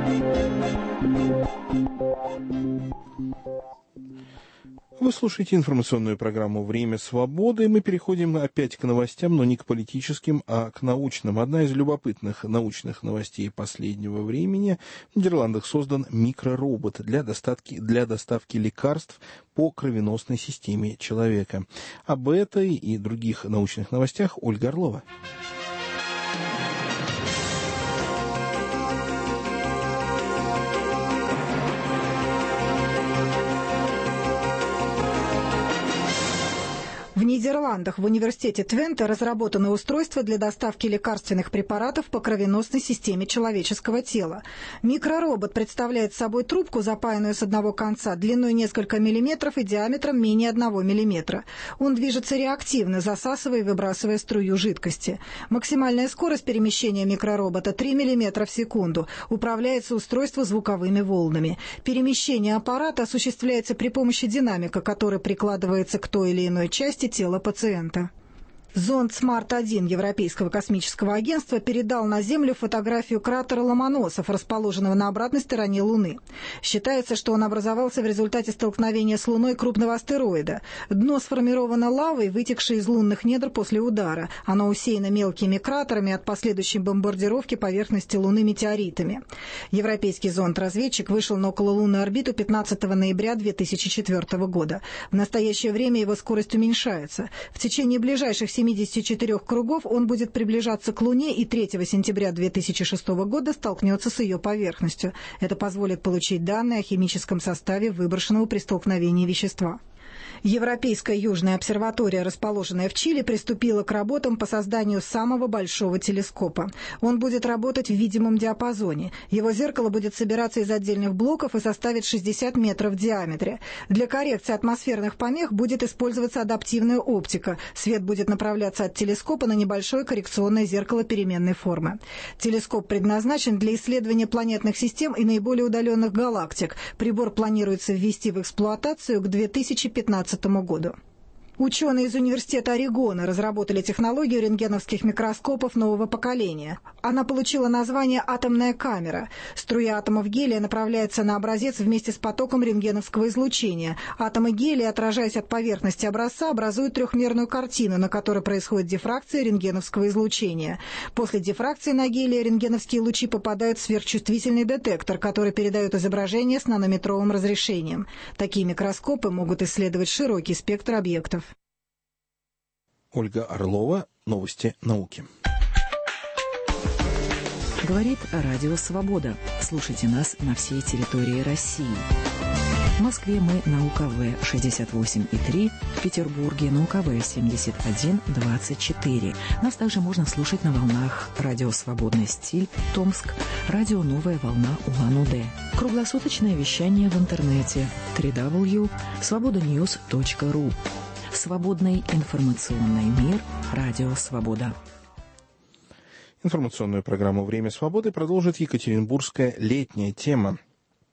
Вы слушаете информационную программу «Время свободы». Мы переходим опять к новостям, но не к политическим, а к научным. Одна из любопытных научных новостей последнего времени. В Нидерландах создан микроробот для доставки, для доставки лекарств по кровеносной системе человека. Об этой и других научных новостях Ольга Орлова. В Нидерландах в университете Твенте разработано устройство для доставки лекарственных препаратов по кровеносной системе человеческого тела. Микроробот представляет собой трубку, запаянную с одного конца, длиной несколько миллиметров и диаметром менее одного миллиметра. Он движется реактивно, засасывая и выбрасывая струю жидкости. Максимальная скорость перемещения микроробота три миллиметра в секунду. Управляется устройство звуковыми волнами. Перемещение аппарата осуществляется при помощи динамика, который прикладывается к той или иной части тела пациента. Зонд смарт один Европейского космического агентства передал на Землю фотографию кратера Ломоносов, расположенного на обратной стороне Луны. Считается, что он образовался в результате столкновения с Луной крупного астероида. Дно сформировано лавой, вытекшей из лунных недр после удара. Оно усеяно мелкими кратерами от последующей бомбардировки поверхности Луны метеоритами. Европейский зонд-разведчик вышел на окололунную орбиту пятнадцатого ноября две тысячи четвёртого года. В настоящее время его скорость уменьшается. В течение ближайших семидесяти четырёх кругов он будет приближаться к Луне и третьего сентября две тысячи шестого года столкнется с ее поверхностью. Это позволит получить данные о химическом составе выброшенного при столкновении вещества. Европейская Южная обсерватория, расположенная в Чили, приступила к работам по созданию самого большого телескопа. Он будет работать в видимом диапазоне. Его зеркало будет собираться из отдельных блоков и составит шестьдесят метров в диаметре. Для коррекции атмосферных помех будет использоваться адаптивная оптика. Свет будет направляться от телескопа на небольшое коррекционное зеркало переменной формы. Телескоп предназначен для исследования планетных систем и наиболее удаленных галактик. Прибор планируется ввести в эксплуатацию к две тысячи пятнадцатому году. Ученые из Университета Орегона разработали технологию рентгеновских микроскопов нового поколения. Она получила название «атомная камера». Струя атомов гелия направляется на образец вместе с потоком рентгеновского излучения. Атомы гелия, отражаясь от поверхности образца, образуют трехмерную картину, на которой происходит дифракция рентгеновского излучения. После дифракции на гелия рентгеновские лучи попадают в сверхчувствительный детектор, который передает изображение с нанометровым разрешением. Такие микроскопы могут исследовать широкий спектр объектов. Ольга Орлова. Новости науки. Говорит Радио Свобода. Слушайте нас на всей территории России. В Москве мы на УКВ шестьдесят восемь и три, в Петербурге на УКВ семьдесят один двадцать четыре. Нас также можно слушать на волнах Радио Свободный стиль, Томск, Радио Новая волна Улан-Удэ. Круглосуточное вещание в интернете дабл ю дабл ю дабл ю точка свобода ньюс точка ру. Свободный информационный мир. Радио Свобода. Информационную программу «Время свободы» продолжит екатеринбургская летняя тема.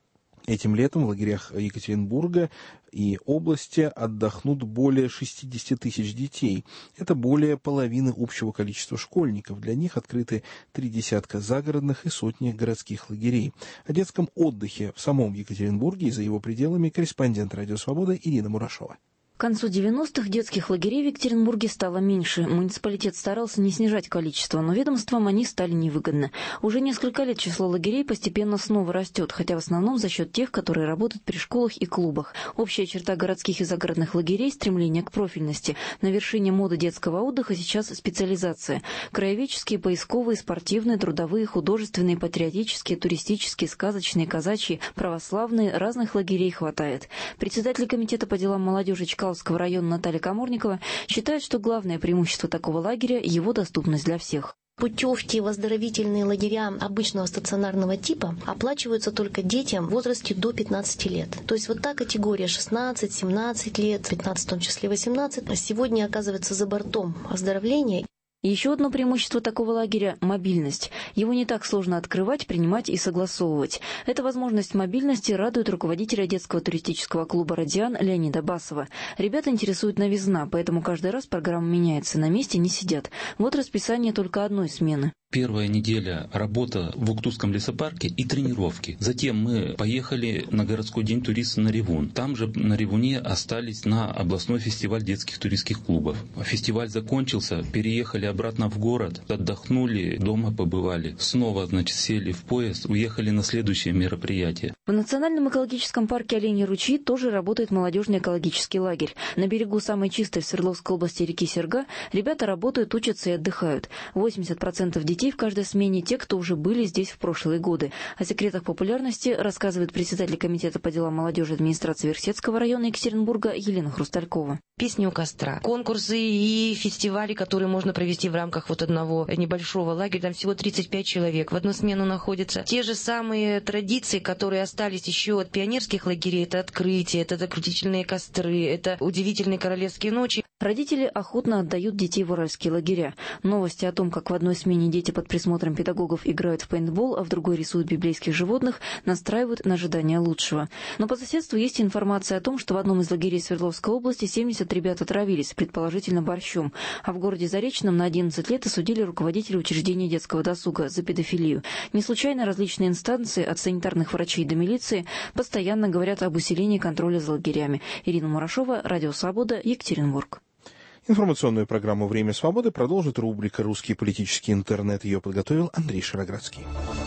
Этим летом в лагерях Екатеринбурга и области отдохнут более шестьдесят тысяч детей. Это более половины общего количества школьников. Для них открыты три десятка загородных и сотни городских лагерей. О детском отдыхе в самом Екатеринбурге и за его пределами корреспондент «Радио Свобода» Ирина Мурашова. К концу девяностых детских лагерей в Екатеринбурге стало меньше. Муниципалитет старался не снижать количество, но ведомствам они стали невыгодны. Уже несколько лет число лагерей постепенно снова растет, хотя в основном за счет тех, которые работают при школах и клубах. Общая черта городских и загородных лагерей – стремление к профильности. На вершине моды детского отдыха сейчас специализация. Краеведческие, поисковые, спортивные, трудовые, художественные, патриотические, туристические, сказочные, казачьи, православные – разных лагерей хватает. Председатель комитета по делам молодежи Чкаловского района Наталья Каморникова считает, что главное преимущество такого лагеря – его доступность для всех. Путевки в оздоровительные лагеря обычного стационарного типа оплачиваются только детям в возрасте до пятнадцати лет. То есть вот та категория шестнадцать-семнадцать лет, пятнадцать в том числе восемнадцать, сегодня оказывается за бортом оздоровления. Еще одно преимущество такого лагеря – мобильность. Его не так сложно открывать, принимать и согласовывать. Эта возможность мобильности радует руководителя детского туристического клуба «Радиан» Леонида Басова. Ребята интересует новизна, поэтому каждый раз программа меняется, на месте не сидят. Вот расписание только одной смены. Первая неделя работа в Уктусском лесопарке и тренировки. Затем мы поехали на городской день туриста на Ревун. Там же на Ревуне остались на областной фестиваль детских туристских клубов. Фестиваль закончился, переехали обратно в город, отдохнули, дома побывали. Снова, значит, сели в поезд, уехали на следующее мероприятие. В Национальном экологическом парке Оленьи ручьи тоже работает молодежный экологический лагерь. На берегу самой чистой в Свердловской области реки Серга ребята работают, учатся и отдыхают. восемьдесят процентов детей в каждой смене те, кто уже были здесь в прошлые годы. О секретах популярности рассказывает председатель комитета по делам молодежи администрации Верхсетского района Екатеринбурга Елена Хрусталькова. Песни у костра, конкурсы и фестивали, которые можно провести в рамках вот одного небольшого лагеря. Там всего тридцать пять человек в одну смену находятся. Те же самые традиции, которые остались еще от пионерских лагерей. Это открытие, это закрутительные костры, это удивительные королевские ночи. Родители охотно отдают детей в уральские лагеря. Новости о том, как в одной смене дети под присмотром педагогов играют в пейнтбол, а в другой рисуют библейских животных, настраивают на ожидание лучшего. Но по соседству есть информация о том, что в одном из лагерей Свердловской области семьдесят ребят отравились, предположительно борщом, а в городе Заречном на одиннадцать лет осудили руководителя учреждения детского досуга за педофилию. Не случайно различные инстанции, от санитарных врачей до милиции, постоянно говорят об усилении контроля за лагерями. Ирина Мурашова, Радио Свобода, Екатеринбург. Информационную программу «Время свободы» продолжит рубрика «Русский политический интернет». Ее подготовил Андрей Широградский.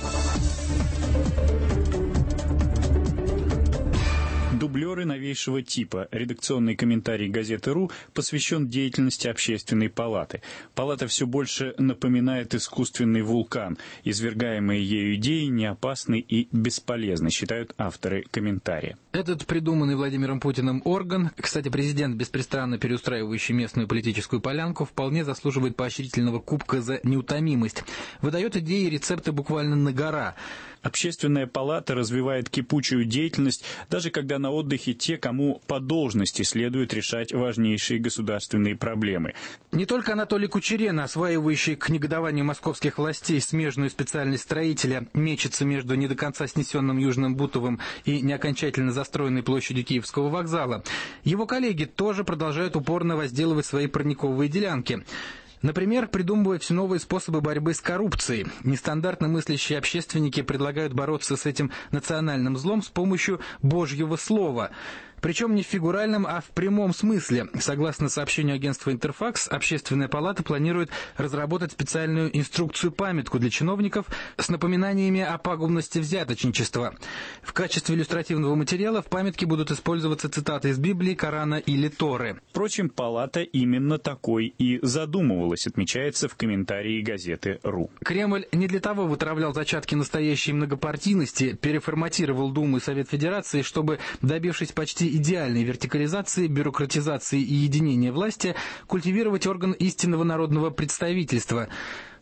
Дублеры новейшего типа. Редакционный комментарий газеты «Ру» посвящен деятельности Общественной палаты. Палата все больше напоминает искусственный вулкан. Извергаемые ею идеи не опасны и бесполезны, считают авторы комментария. Этот придуманный Владимиром Путиным орган, кстати, президент, беспрестанно переустраивающий местную политическую полянку, вполне заслуживает поощрительного кубка за неутомимость. Выдает идеи и рецепты буквально на гора. Общественная палата развивает кипучую деятельность, даже когда на отдыхе те, кому по должности следует решать важнейшие государственные проблемы. Не только Анатолий Кучерен, осваивающий к негодованию московских властей смежную специальность строителя, мечется между не до конца снесенным Южным Бутовым и неокончательно застроенной площадью Киевского вокзала. Его коллеги тоже продолжают упорно возделывать свои парниковые делянки. Например, придумывая все новые способы борьбы с коррупцией. Нестандартно мыслящие общественники предлагают бороться с этим национальным злом с помощью Божьего слова. Причем не в фигуральном, а в прямом смысле. Согласно сообщению агентства «Интерфакс», Общественная палата планирует разработать специальную инструкцию-памятку для чиновников с напоминаниями о пагубности взяточничества. В качестве иллюстративного материала в памятке будут использоваться цитаты из Библии, Корана или Торы. Впрочем, палата именно такой и задумывалась, отмечается в комментарии газеты «Ру». Кремль не для того вытравлял зачатки настоящей многопартийности, переформатировал Думу и Совет Федерации, чтобы, добившись почти идеальной вертикализации, бюрократизации и единения власти, культивировать орган истинного народного представительства.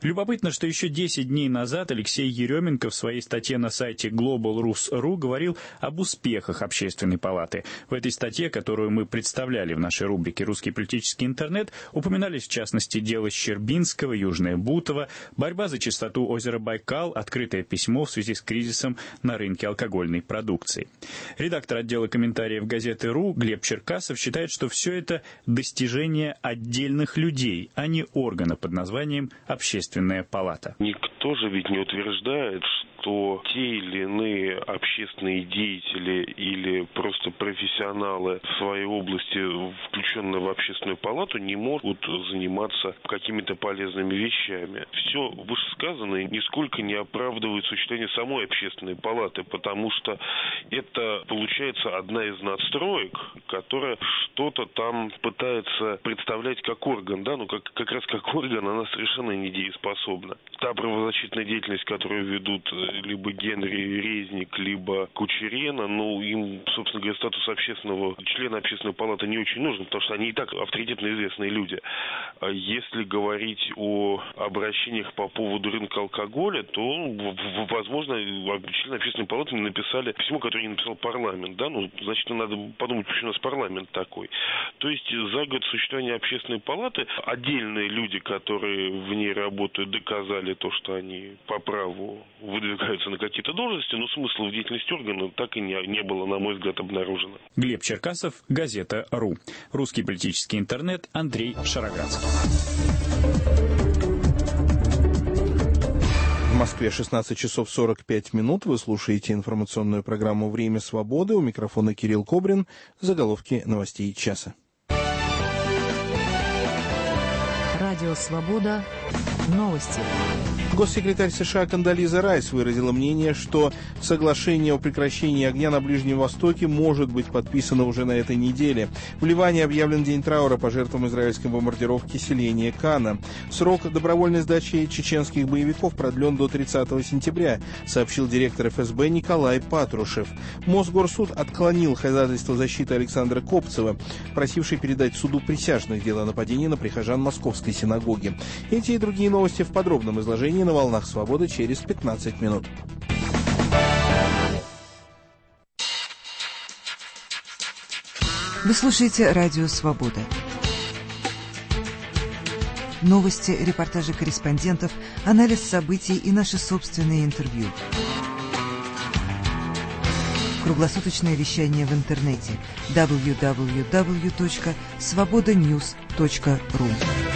Любопытно, что еще десять дней назад Алексей Еременко в своей статье на сайте глобал рус точка ру говорил об успехах Общественной палаты. В этой статье, которую мы представляли в нашей рубрике «Русский политический интернет», упоминались в частности дело Щербинского, Южное Бутово, борьба за чистоту озера Байкал, открытое письмо в связи с кризисом на рынке алкогольной продукции. Редактор отдела комментариев газеты «Ру» Глеб Черкасов считает, что все это достижение отдельных людей, а не органа под названием «Общественная палата». Никто же ведь не утверждает, что те или иные общественные деятели или просто профессионалы в своей области, включенные в Общественную палату, не могут заниматься какими-то полезными вещами. Все вышесказанное нисколько не оправдывает существование самой Общественной палаты, потому что это, получается, одна из надстроек, которая что-то там пытается представлять как орган, да, ну как, как раз как орган она совершенно недееспособна. Та правозащитная деятельность, которую ведут либо Генри Резник, либо Кучерена, ну им, собственно говоря, статус общественного члена Общественной палаты не очень нужен, потому что они и так авторитетно известные люди. А если говорить о обращениях по поводу рынка алкоголя, то, возможно, члены Общественной палаты мне написали письмо, которое не написал парламент, да, ну, значит, надо подумать, почему у нас парламент такой. То есть за год существования Общественной палаты отдельные люди, которые в ней работают, доказали то, что они по праву выдвигаются на какие-то должности, но смысла в деятельности органа так и не, не было, на мой взгляд, обнаружено. Глеб Черкасов, газета «Ру». Русский политический интернет, Андрей Шароградский. В Москве шестнадцать часов сорок пять минут. Вы слушаете информационную программу «Время свободы». У микрофона Кирилл Кобрин. Заголовки новостей часа. Радио «Свобода». Новости. Госсекретарь США Кондолиза Райс выразила мнение, что соглашение о прекращении огня на Ближнем Востоке может быть подписано уже на этой неделе. В Ливане объявлен день траура по жертвам израильской бомбардировки селения Кана. Срок добровольной сдачи чеченских боевиков продлен до тридцатого сентября, сообщил директор эф эс бэ Николай Патрушев. Мосгорсуд отклонил ходатайство защиты Александра Копцева, просивший передать суду присяжных дело о нападении на прихожан Московской синагоги. Эти и другие новости в подробном изложении на волнах свободы через пятнадцать минут. Вы слушаете радио «Свобода». Новости, репортажи корреспондентов, анализ событий и наши собственные интервью. Круглосуточное вещание в интернете дабл ю дабл ю дабл ю точка свобода ньюс точка ру.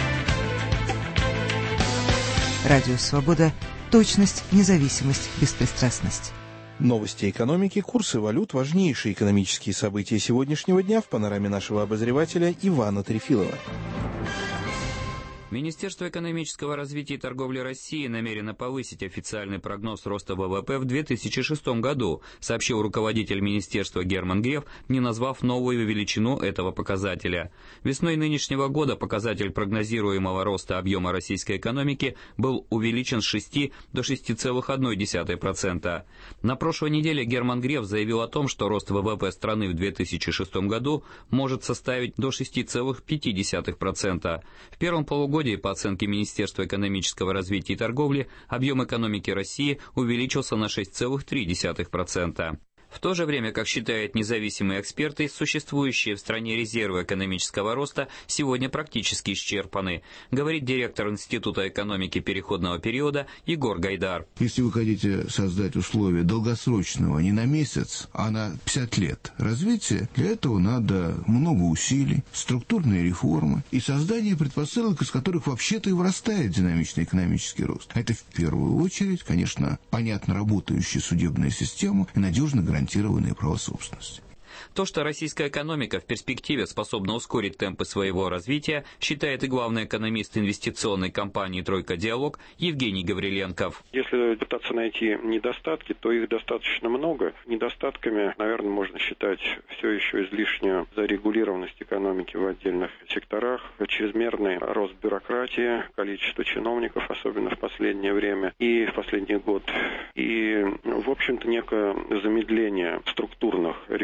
Радио «Свобода». Точность, независимость, беспристрастность. Новости экономики, курсы валют, важнейшие экономические события сегодняшнего дня в панораме нашего обозревателя Ивана Трефилова. Министерство экономического развития и торговли России намерено повысить официальный прогноз роста вэ вэ пэ в две тысячи шестом году, сообщил руководитель министерства Герман Греф, не назвав новую величину этого показателя. Весной нынешнего года показатель прогнозируемого роста объема российской экономики был увеличен с шести до шести целых одной десятой процента. На прошлой неделе Герман Греф заявил о том, что рост вэ вэ пэ страны в две тысячи шестом году может составить до шести целых пяти десятых процента. В первом полугодии, по оценке Министерства экономического развития и торговли, объем экономики России увеличился на шесть целых три десятых процента. В то же время, как считают независимые эксперты, существующие в стране резервы экономического роста сегодня практически исчерпаны, говорит директор Института экономики переходного периода Егор Гайдар. Если вы хотите создать условия долгосрочного не на месяц, а на пятьдесят лет развития, для этого надо много усилий, структурные реформы и создание предпосылок, из которых вообще-то и вырастает динамичный экономический рост. Это в первую очередь, конечно, понятно работающая судебная система и надежно гарантированная гарантированное право собственности. То, что российская экономика в перспективе способна ускорить темпы своего развития, считает и главный экономист инвестиционной компании «Тройка Диалог» Евгений Гавриленков. Если пытаться найти недостатки, то их достаточно много. Недостатками, наверное, можно считать все еще излишнюю зарегулированность экономики в отдельных секторах, чрезмерный рост бюрократии, количество чиновников, особенно в последнее время и в последний год. И, в общем-то, некое замедление структурных реформ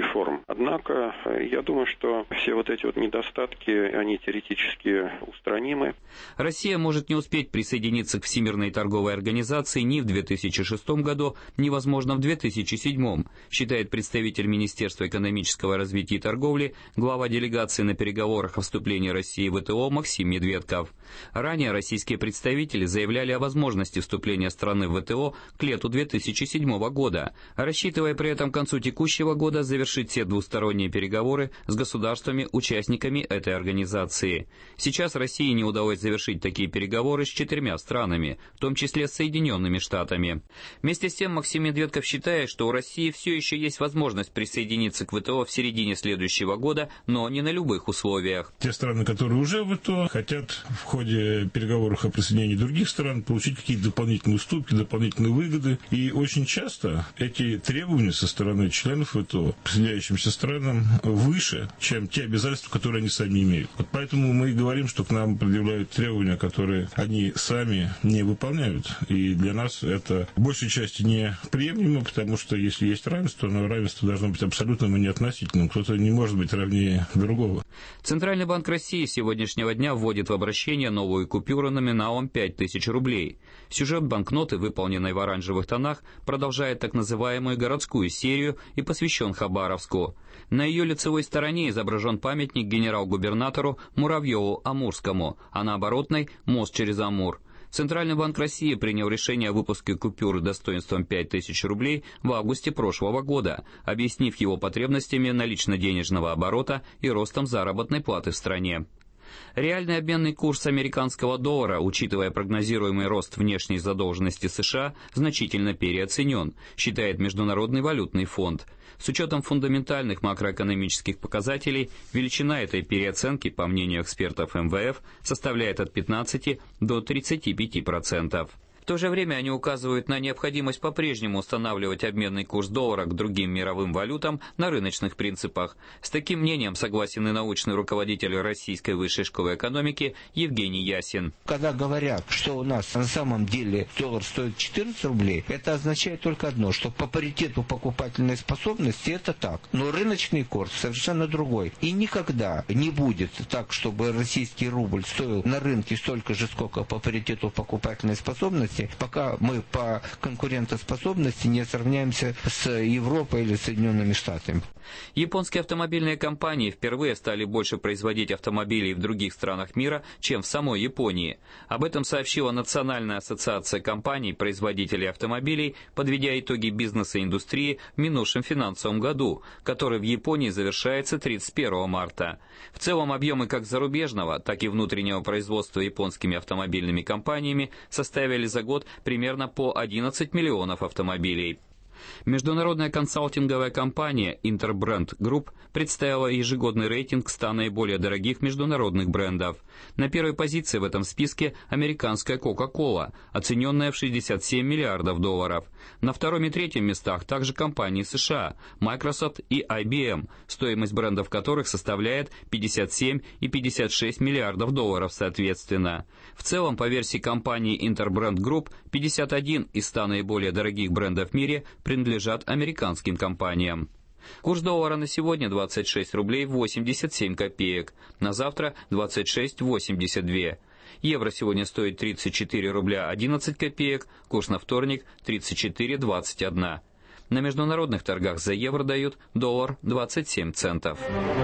Однако, я думаю, что все вот эти вот недостатки, они теоретически устранимы. Россия может не успеть присоединиться к Всемирной торговой организации ни в две тысячи шестом году, ни, возможно, в две тысячи седьмом, считает представитель Министерства экономического развития и торговли, глава делегации на переговорах о вступлении России в ВТО Максим Медведков. Ранее российские представители заявляли о возможности вступления страны в ВТО к лету две тысячи седьмого года, рассчитывая при этом к концу текущего года завершить все двусторонние переговоры с государствами-участниками этой организации. Сейчас России не удалось завершить такие переговоры с четырьмя странами, в том числе с Соединенными Штатами. Вместе с тем Максим Медведков считает, что у России все еще есть возможность присоединиться к ВТО в середине следующего года, но не на любых условиях. Те страны, которые уже в ВТО, хотят в ходе переговоров о присоединении других стран получить какие-то дополнительные уступки, дополнительные выгоды. И очень часто эти требования со стороны членов ВТО, присоединяющимся странам, выше, чем те обязательства, которые они сами имеют. Вот поэтому мы и говорим, что к нам предъявляют требования, которые они сами не выполняют. И для нас это в большей части неприемлемо, потому что если есть равенство, но равенство должно быть абсолютным и не относительным. Кто-то не может быть равнее другого. Центральный банк России с сегодняшнего дня вводит в обращение новую купюру номиналом пять тысяч рублей. Сюжет банкноты, выполненной в оранжевых тонах, продолжает так называемую городскую серию и посвящен Хабаровску. На ее лицевой стороне изображен памятник генерал-губернатору Муравьеву-Амурскому, а на оборотной – мост через Амур. Центральный банк России принял решение о выпуске купюры достоинством пять тысяч рублей в августе прошлого года, объяснив его потребностями налично-денежного оборота и ростом заработной платы в стране. Реальный обменный курс американского доллара, учитывая прогнозируемый рост внешней задолженности США, значительно переоценен, считает Международный валютный фонд. С учетом фундаментальных макроэкономических показателей, величина этой переоценки, по мнению экспертов эм вэ эф, составляет от пятнадцати до тридцати пяти процентов. В то же время они указывают на необходимость по-прежнему устанавливать обменный курс доллара к другим мировым валютам на рыночных принципах. С таким мнением согласен и научный руководитель Российской высшей школы экономики Евгений Ясин. Когда говорят, что у нас на самом деле доллар стоит четырнадцать рублей, это означает только одно, что по паритету покупательной способности это так. Но рыночный курс совершенно другой. И никогда не будет так, чтобы российский рубль стоил на рынке столько же, сколько по паритету покупательной способности, пока мы по конкурентоспособности не сравняемся с Европой или Соединенными Штатами. Японские автомобильные компании впервые стали больше производить автомобилей в других странах мира, чем в самой Японии. Об этом сообщила Национальная ассоциация компаний-производителей автомобилей, подведя итоги бизнеса и индустрии в минувшем финансовом году, который в Японии завершается тридцать первого марта. В целом объемы как зарубежного, так и внутреннего производства японскими автомобильными компаниями составили за год примерно по одиннадцать миллионов автомобилей. Международная консалтинговая компания Interbrand Group представила ежегодный рейтинг ста наиболее дорогих международных брендов. На первой позиции в этом списке американская Coca-Cola, оцененная в шестьдесят семь миллиардов долларов. На втором и третьем местах также компании США, Microsoft и ай би эм, стоимость брендов которых составляет пятьдесят семь и пятьдесят шесть миллиардов долларов соответственно. В целом, по версии компании Interbrand Group, пятьдесят один из ста наиболее дорогих брендов в мире принадлежат американским компаниям. Курс доллара на сегодня двадцать шесть рублей восемьдесят семь копеек, на завтра двадцать шесть восемьдесят два. Евро сегодня стоит тридцать четыре рубля одиннадцать копеек, курс на вторник тридцать четыре двадцать один. На международных торгах за евро дают доллар двадцать семь центов.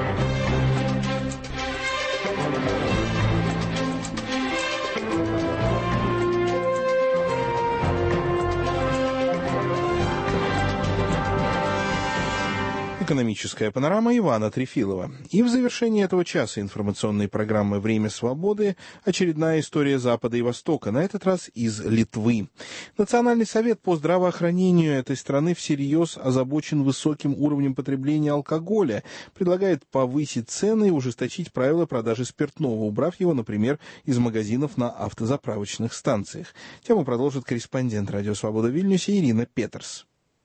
Экономическая панорама Ивана Трефилова. И в завершении этого часа информационной программы «Время свободы» очередная история Запада и Востока, на этот раз из Литвы. Национальный совет по здравоохранению этой страны всерьез озабочен высоким уровнем потребления алкоголя, предлагает повысить цены и ужесточить правила продажи спиртного, убрав его, например, из магазинов на автозаправочных станциях. Тему продолжит корреспондент «Радио Свобода» в Вильнюсе Ирина Петерс.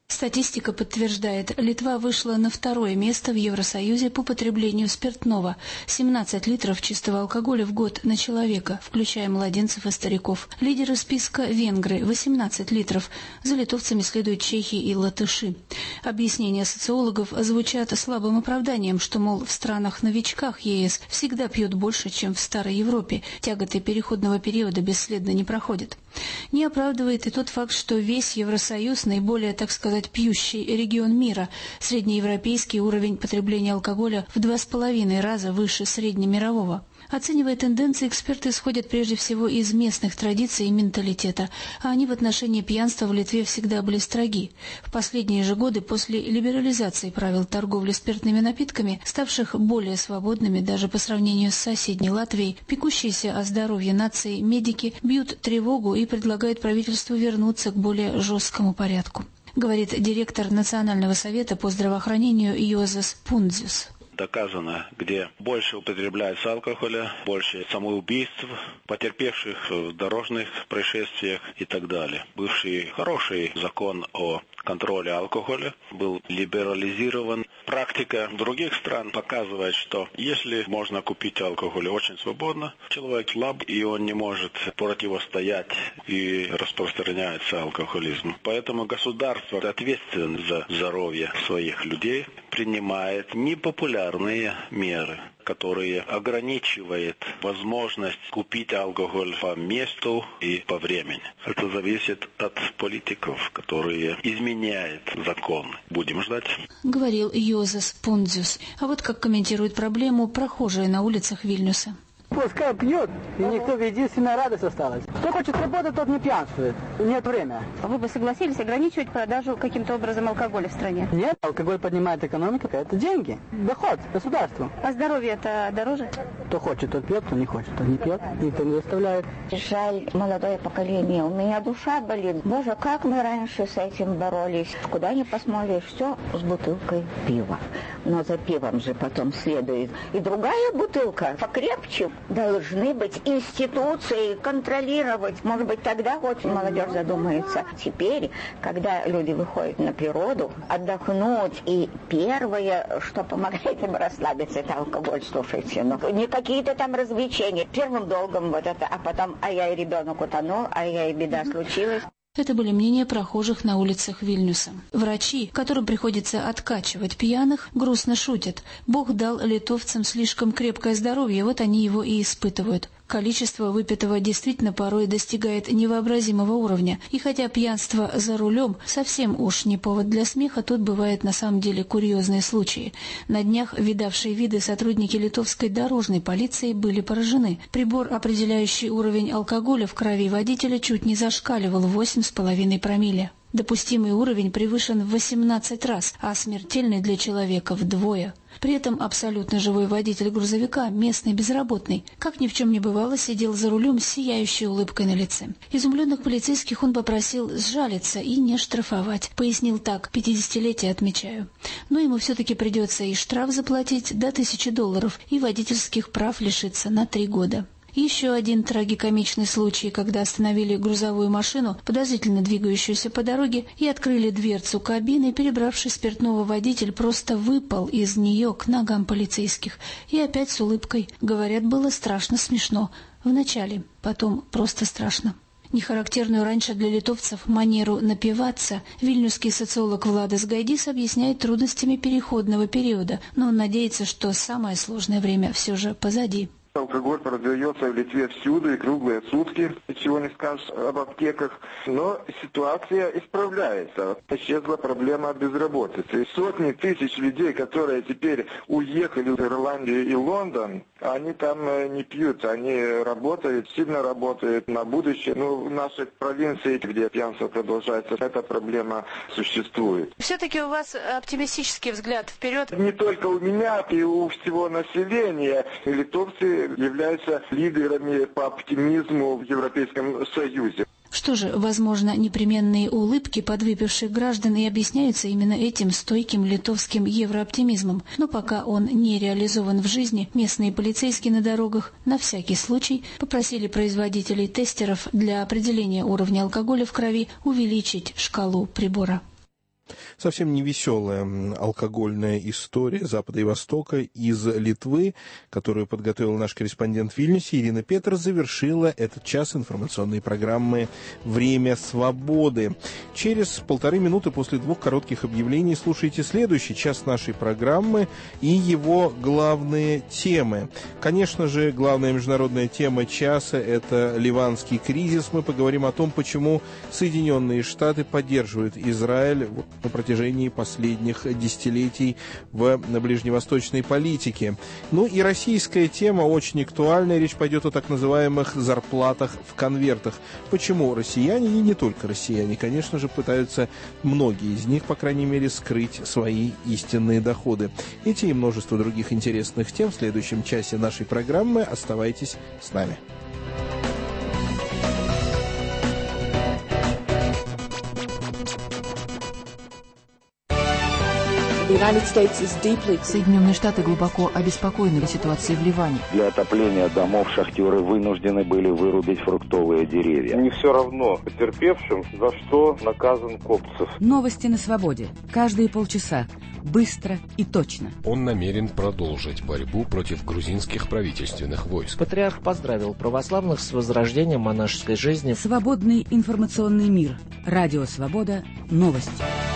Статистика подтверждает, Литва вышла на второе место в Евросоюзе по потреблению спиртного – семнадцать литров чистого алкоголя в год на человека, включая младенцев и стариков. Лидеры списка – венгры – восемнадцать литров. За литовцами следуют чехи и латыши. Объяснения социологов звучат слабым оправданием, что, мол, в странах-новичках ЕС всегда пьют больше, чем в старой Европе. Тяготы переходного периода бесследно не проходят. Не оправдывает и тот факт, что весь Евросоюз наиболее, так сказать, пьющий регион мира. Среднеевропейский уровень потребления алкоголя в два с половиной раза выше среднемирового. Оценивая тенденции, эксперты исходят прежде всего из местных традиций и менталитета, а они в отношении пьянства в Литве всегда были строги. В последние же годы, после либерализации правил торговли спиртными напитками, ставших более свободными даже по сравнению с соседней Латвией, пекущиеся о здоровье нации медики бьют тревогу и предлагают правительству вернуться к более жесткому порядку, говорит директор Национального совета по здравоохранению Йозас Пундзюс. Доказано, где больше употребляется алкоголя, больше самоубийств, потерпевших в дорожных происшествиях и так далее. Бывший хороший закон о контроле алкоголя был либерализирован. Практика других стран показывает, что если можно купить алкоголь очень свободно, человек слаб и он не может противостоять и распространяется алкоголизм. Поэтому государство ответственно за здоровье своих людей принимает непопулярные меры, которые ограничивают возможность купить алкоголь по месту и по времени. Это зависит от политиков, которые изменяют закон. Будем ждать. Говорил Йозас Пундзюс. А вот как комментирует проблему прохожие на улицах Вильнюса. Пускай пьет, и никто, единственная радость осталась. Кто хочет работать, тот не пьянствует. Нет времени. А вы бы согласились ограничивать продажу каким-то образом алкоголя в стране? Нет, алкоголь поднимает экономику, это деньги, доход государству. А здоровье это дороже? Кто хочет, тот пьет, кто не хочет, тот не пьет, никто не заставляет. Жаль молодое поколение, у меня душа болит. Боже, как мы раньше с этим боролись. Куда ни посмотришь, все с бутылкой пива. Но за пивом же потом следует и другая бутылка, покрепче. Должны быть институции контролировать. Может быть, тогда хоть молодежь задумается. Теперь, когда люди выходят на природу, отдохнуть, и первое, что помогает им расслабиться, это алкоголь, слушайте. Ну, не какие-то там развлечения. Первым долгом вот это, а потом, а я и ребенок утонул, а я и беда случилась. Это были мнения прохожих на улицах Вильнюса. Врачи, которым приходится откачивать пьяных, грустно шутят. Бог дал литовцам слишком крепкое здоровье, вот они его и испытывают. Количество выпитого действительно порой достигает невообразимого уровня. И хотя пьянство за рулем совсем уж не повод для смеха, тут бывают на самом деле курьезные случаи. На днях видавшие виды сотрудники литовской дорожной полиции были поражены. Прибор, определяющий уровень алкоголя в крови водителя, чуть не зашкаливал восемь с половиной промилле. Допустимый уровень превышен в восемнадцать раз, а смертельный для человека вдвое. При этом абсолютно живой водитель грузовика, местный безработный, как ни в чем не бывало, сидел за рулем с сияющей улыбкой на лице. Изумленных полицейских он попросил сжалиться и не штрафовать. Пояснил так: пятидесятилетие отмечаю. Но ему все-таки придется и штраф заплатить до тысячи долларов, и водительских прав лишиться на три года. Еще один трагикомичный случай, когда остановили грузовую машину, подозрительно двигающуюся по дороге, и открыли дверцу кабины, перебравший спиртного водитель просто выпал из нее к ногам полицейских. И опять с улыбкой. Говорят, было страшно смешно. Вначале, потом просто страшно. Нехарактерную раньше для литовцев манеру напиваться вильнюсский социолог Владас Гайдис объясняет трудностями переходного периода, но он надеется, что самое сложное время все же позади. Алкоголь продается в Литве всюду и круглые сутки, ничего не скажешь об аптеках. Но ситуация исправляется. Исчезла проблема безработицы. Сотни тысяч людей, которые теперь уехали в Ирландию и Лондон, они там не пьют, они работают, сильно работают на будущее. Ну, в нашей провинции, где пьянство продолжается, эта проблема существует. Все-таки у вас оптимистический взгляд вперед? Не только у меня, и у всего населения. Литовцы являются лидерами по оптимизму в Европейском Союзе. Что же, возможно, непременные улыбки подвыпивших граждан и объясняются именно этим стойким литовским еврооптимизмом. Но пока он не реализован в жизни, местные полицейские на дорогах на всякий случай попросили производителей тестеров для определения уровня алкоголя в крови увеличить шкалу прибора. Совсем не веселая алкогольная история Запада и Востока из Литвы, которую подготовил наш корреспондент в Вильнюсе. Ирина Петр завершила этот час информационной программы «Время свободы». Через полторы минуты после двух коротких объявлений слушайте следующий час нашей программы и его главные темы. Конечно же, главная международная тема часа – это ливанский кризис. Мы поговорим о том, почему Соединенные Штаты поддерживают Израиль на протяжении последних десятилетий в ближневосточной политике. Ну и российская тема очень актуальная. Речь пойдет о так называемых зарплатах в конвертах. Почему россияне, и не только россияне, конечно же, пытаются, многие из них, по крайней мере, скрыть свои истинные доходы. Эти и множество других интересных тем в следующем часе нашей программы. Оставайтесь с нами. Соединенные Штаты глубоко обеспокоены ситуацией в Ливане. Для отопления домов шахтеры вынуждены были вырубить фруктовые деревья. Не все равно потерпевшим, за что наказан Копцев. Новости на свободе. Каждые полчаса. Быстро и точно. Он намерен продолжить борьбу против грузинских правительственных войск. Патриарх поздравил православных с возрождением монашеской жизни. Свободный информационный мир. Радио «Свобода». Новости.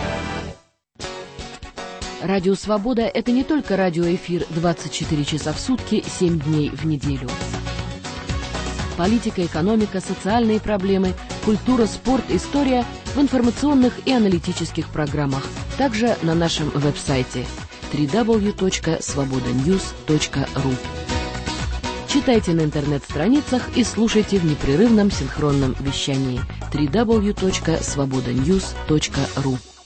Радио «Свобода» — это не только радиоэфир двадцать четыре часа в сутки, семь дней в неделю. Политика, экономика, социальные проблемы, культура, спорт, история в информационных и аналитических программах. Также на нашем веб-сайте дабл ю дабл ю дабл ю точка свобода ньюс точка ру. Читайте на интернет-страницах и слушайте в непрерывном синхронном вещании дабл ю дабл ю дабл ю точка свобода ньюс точка ру.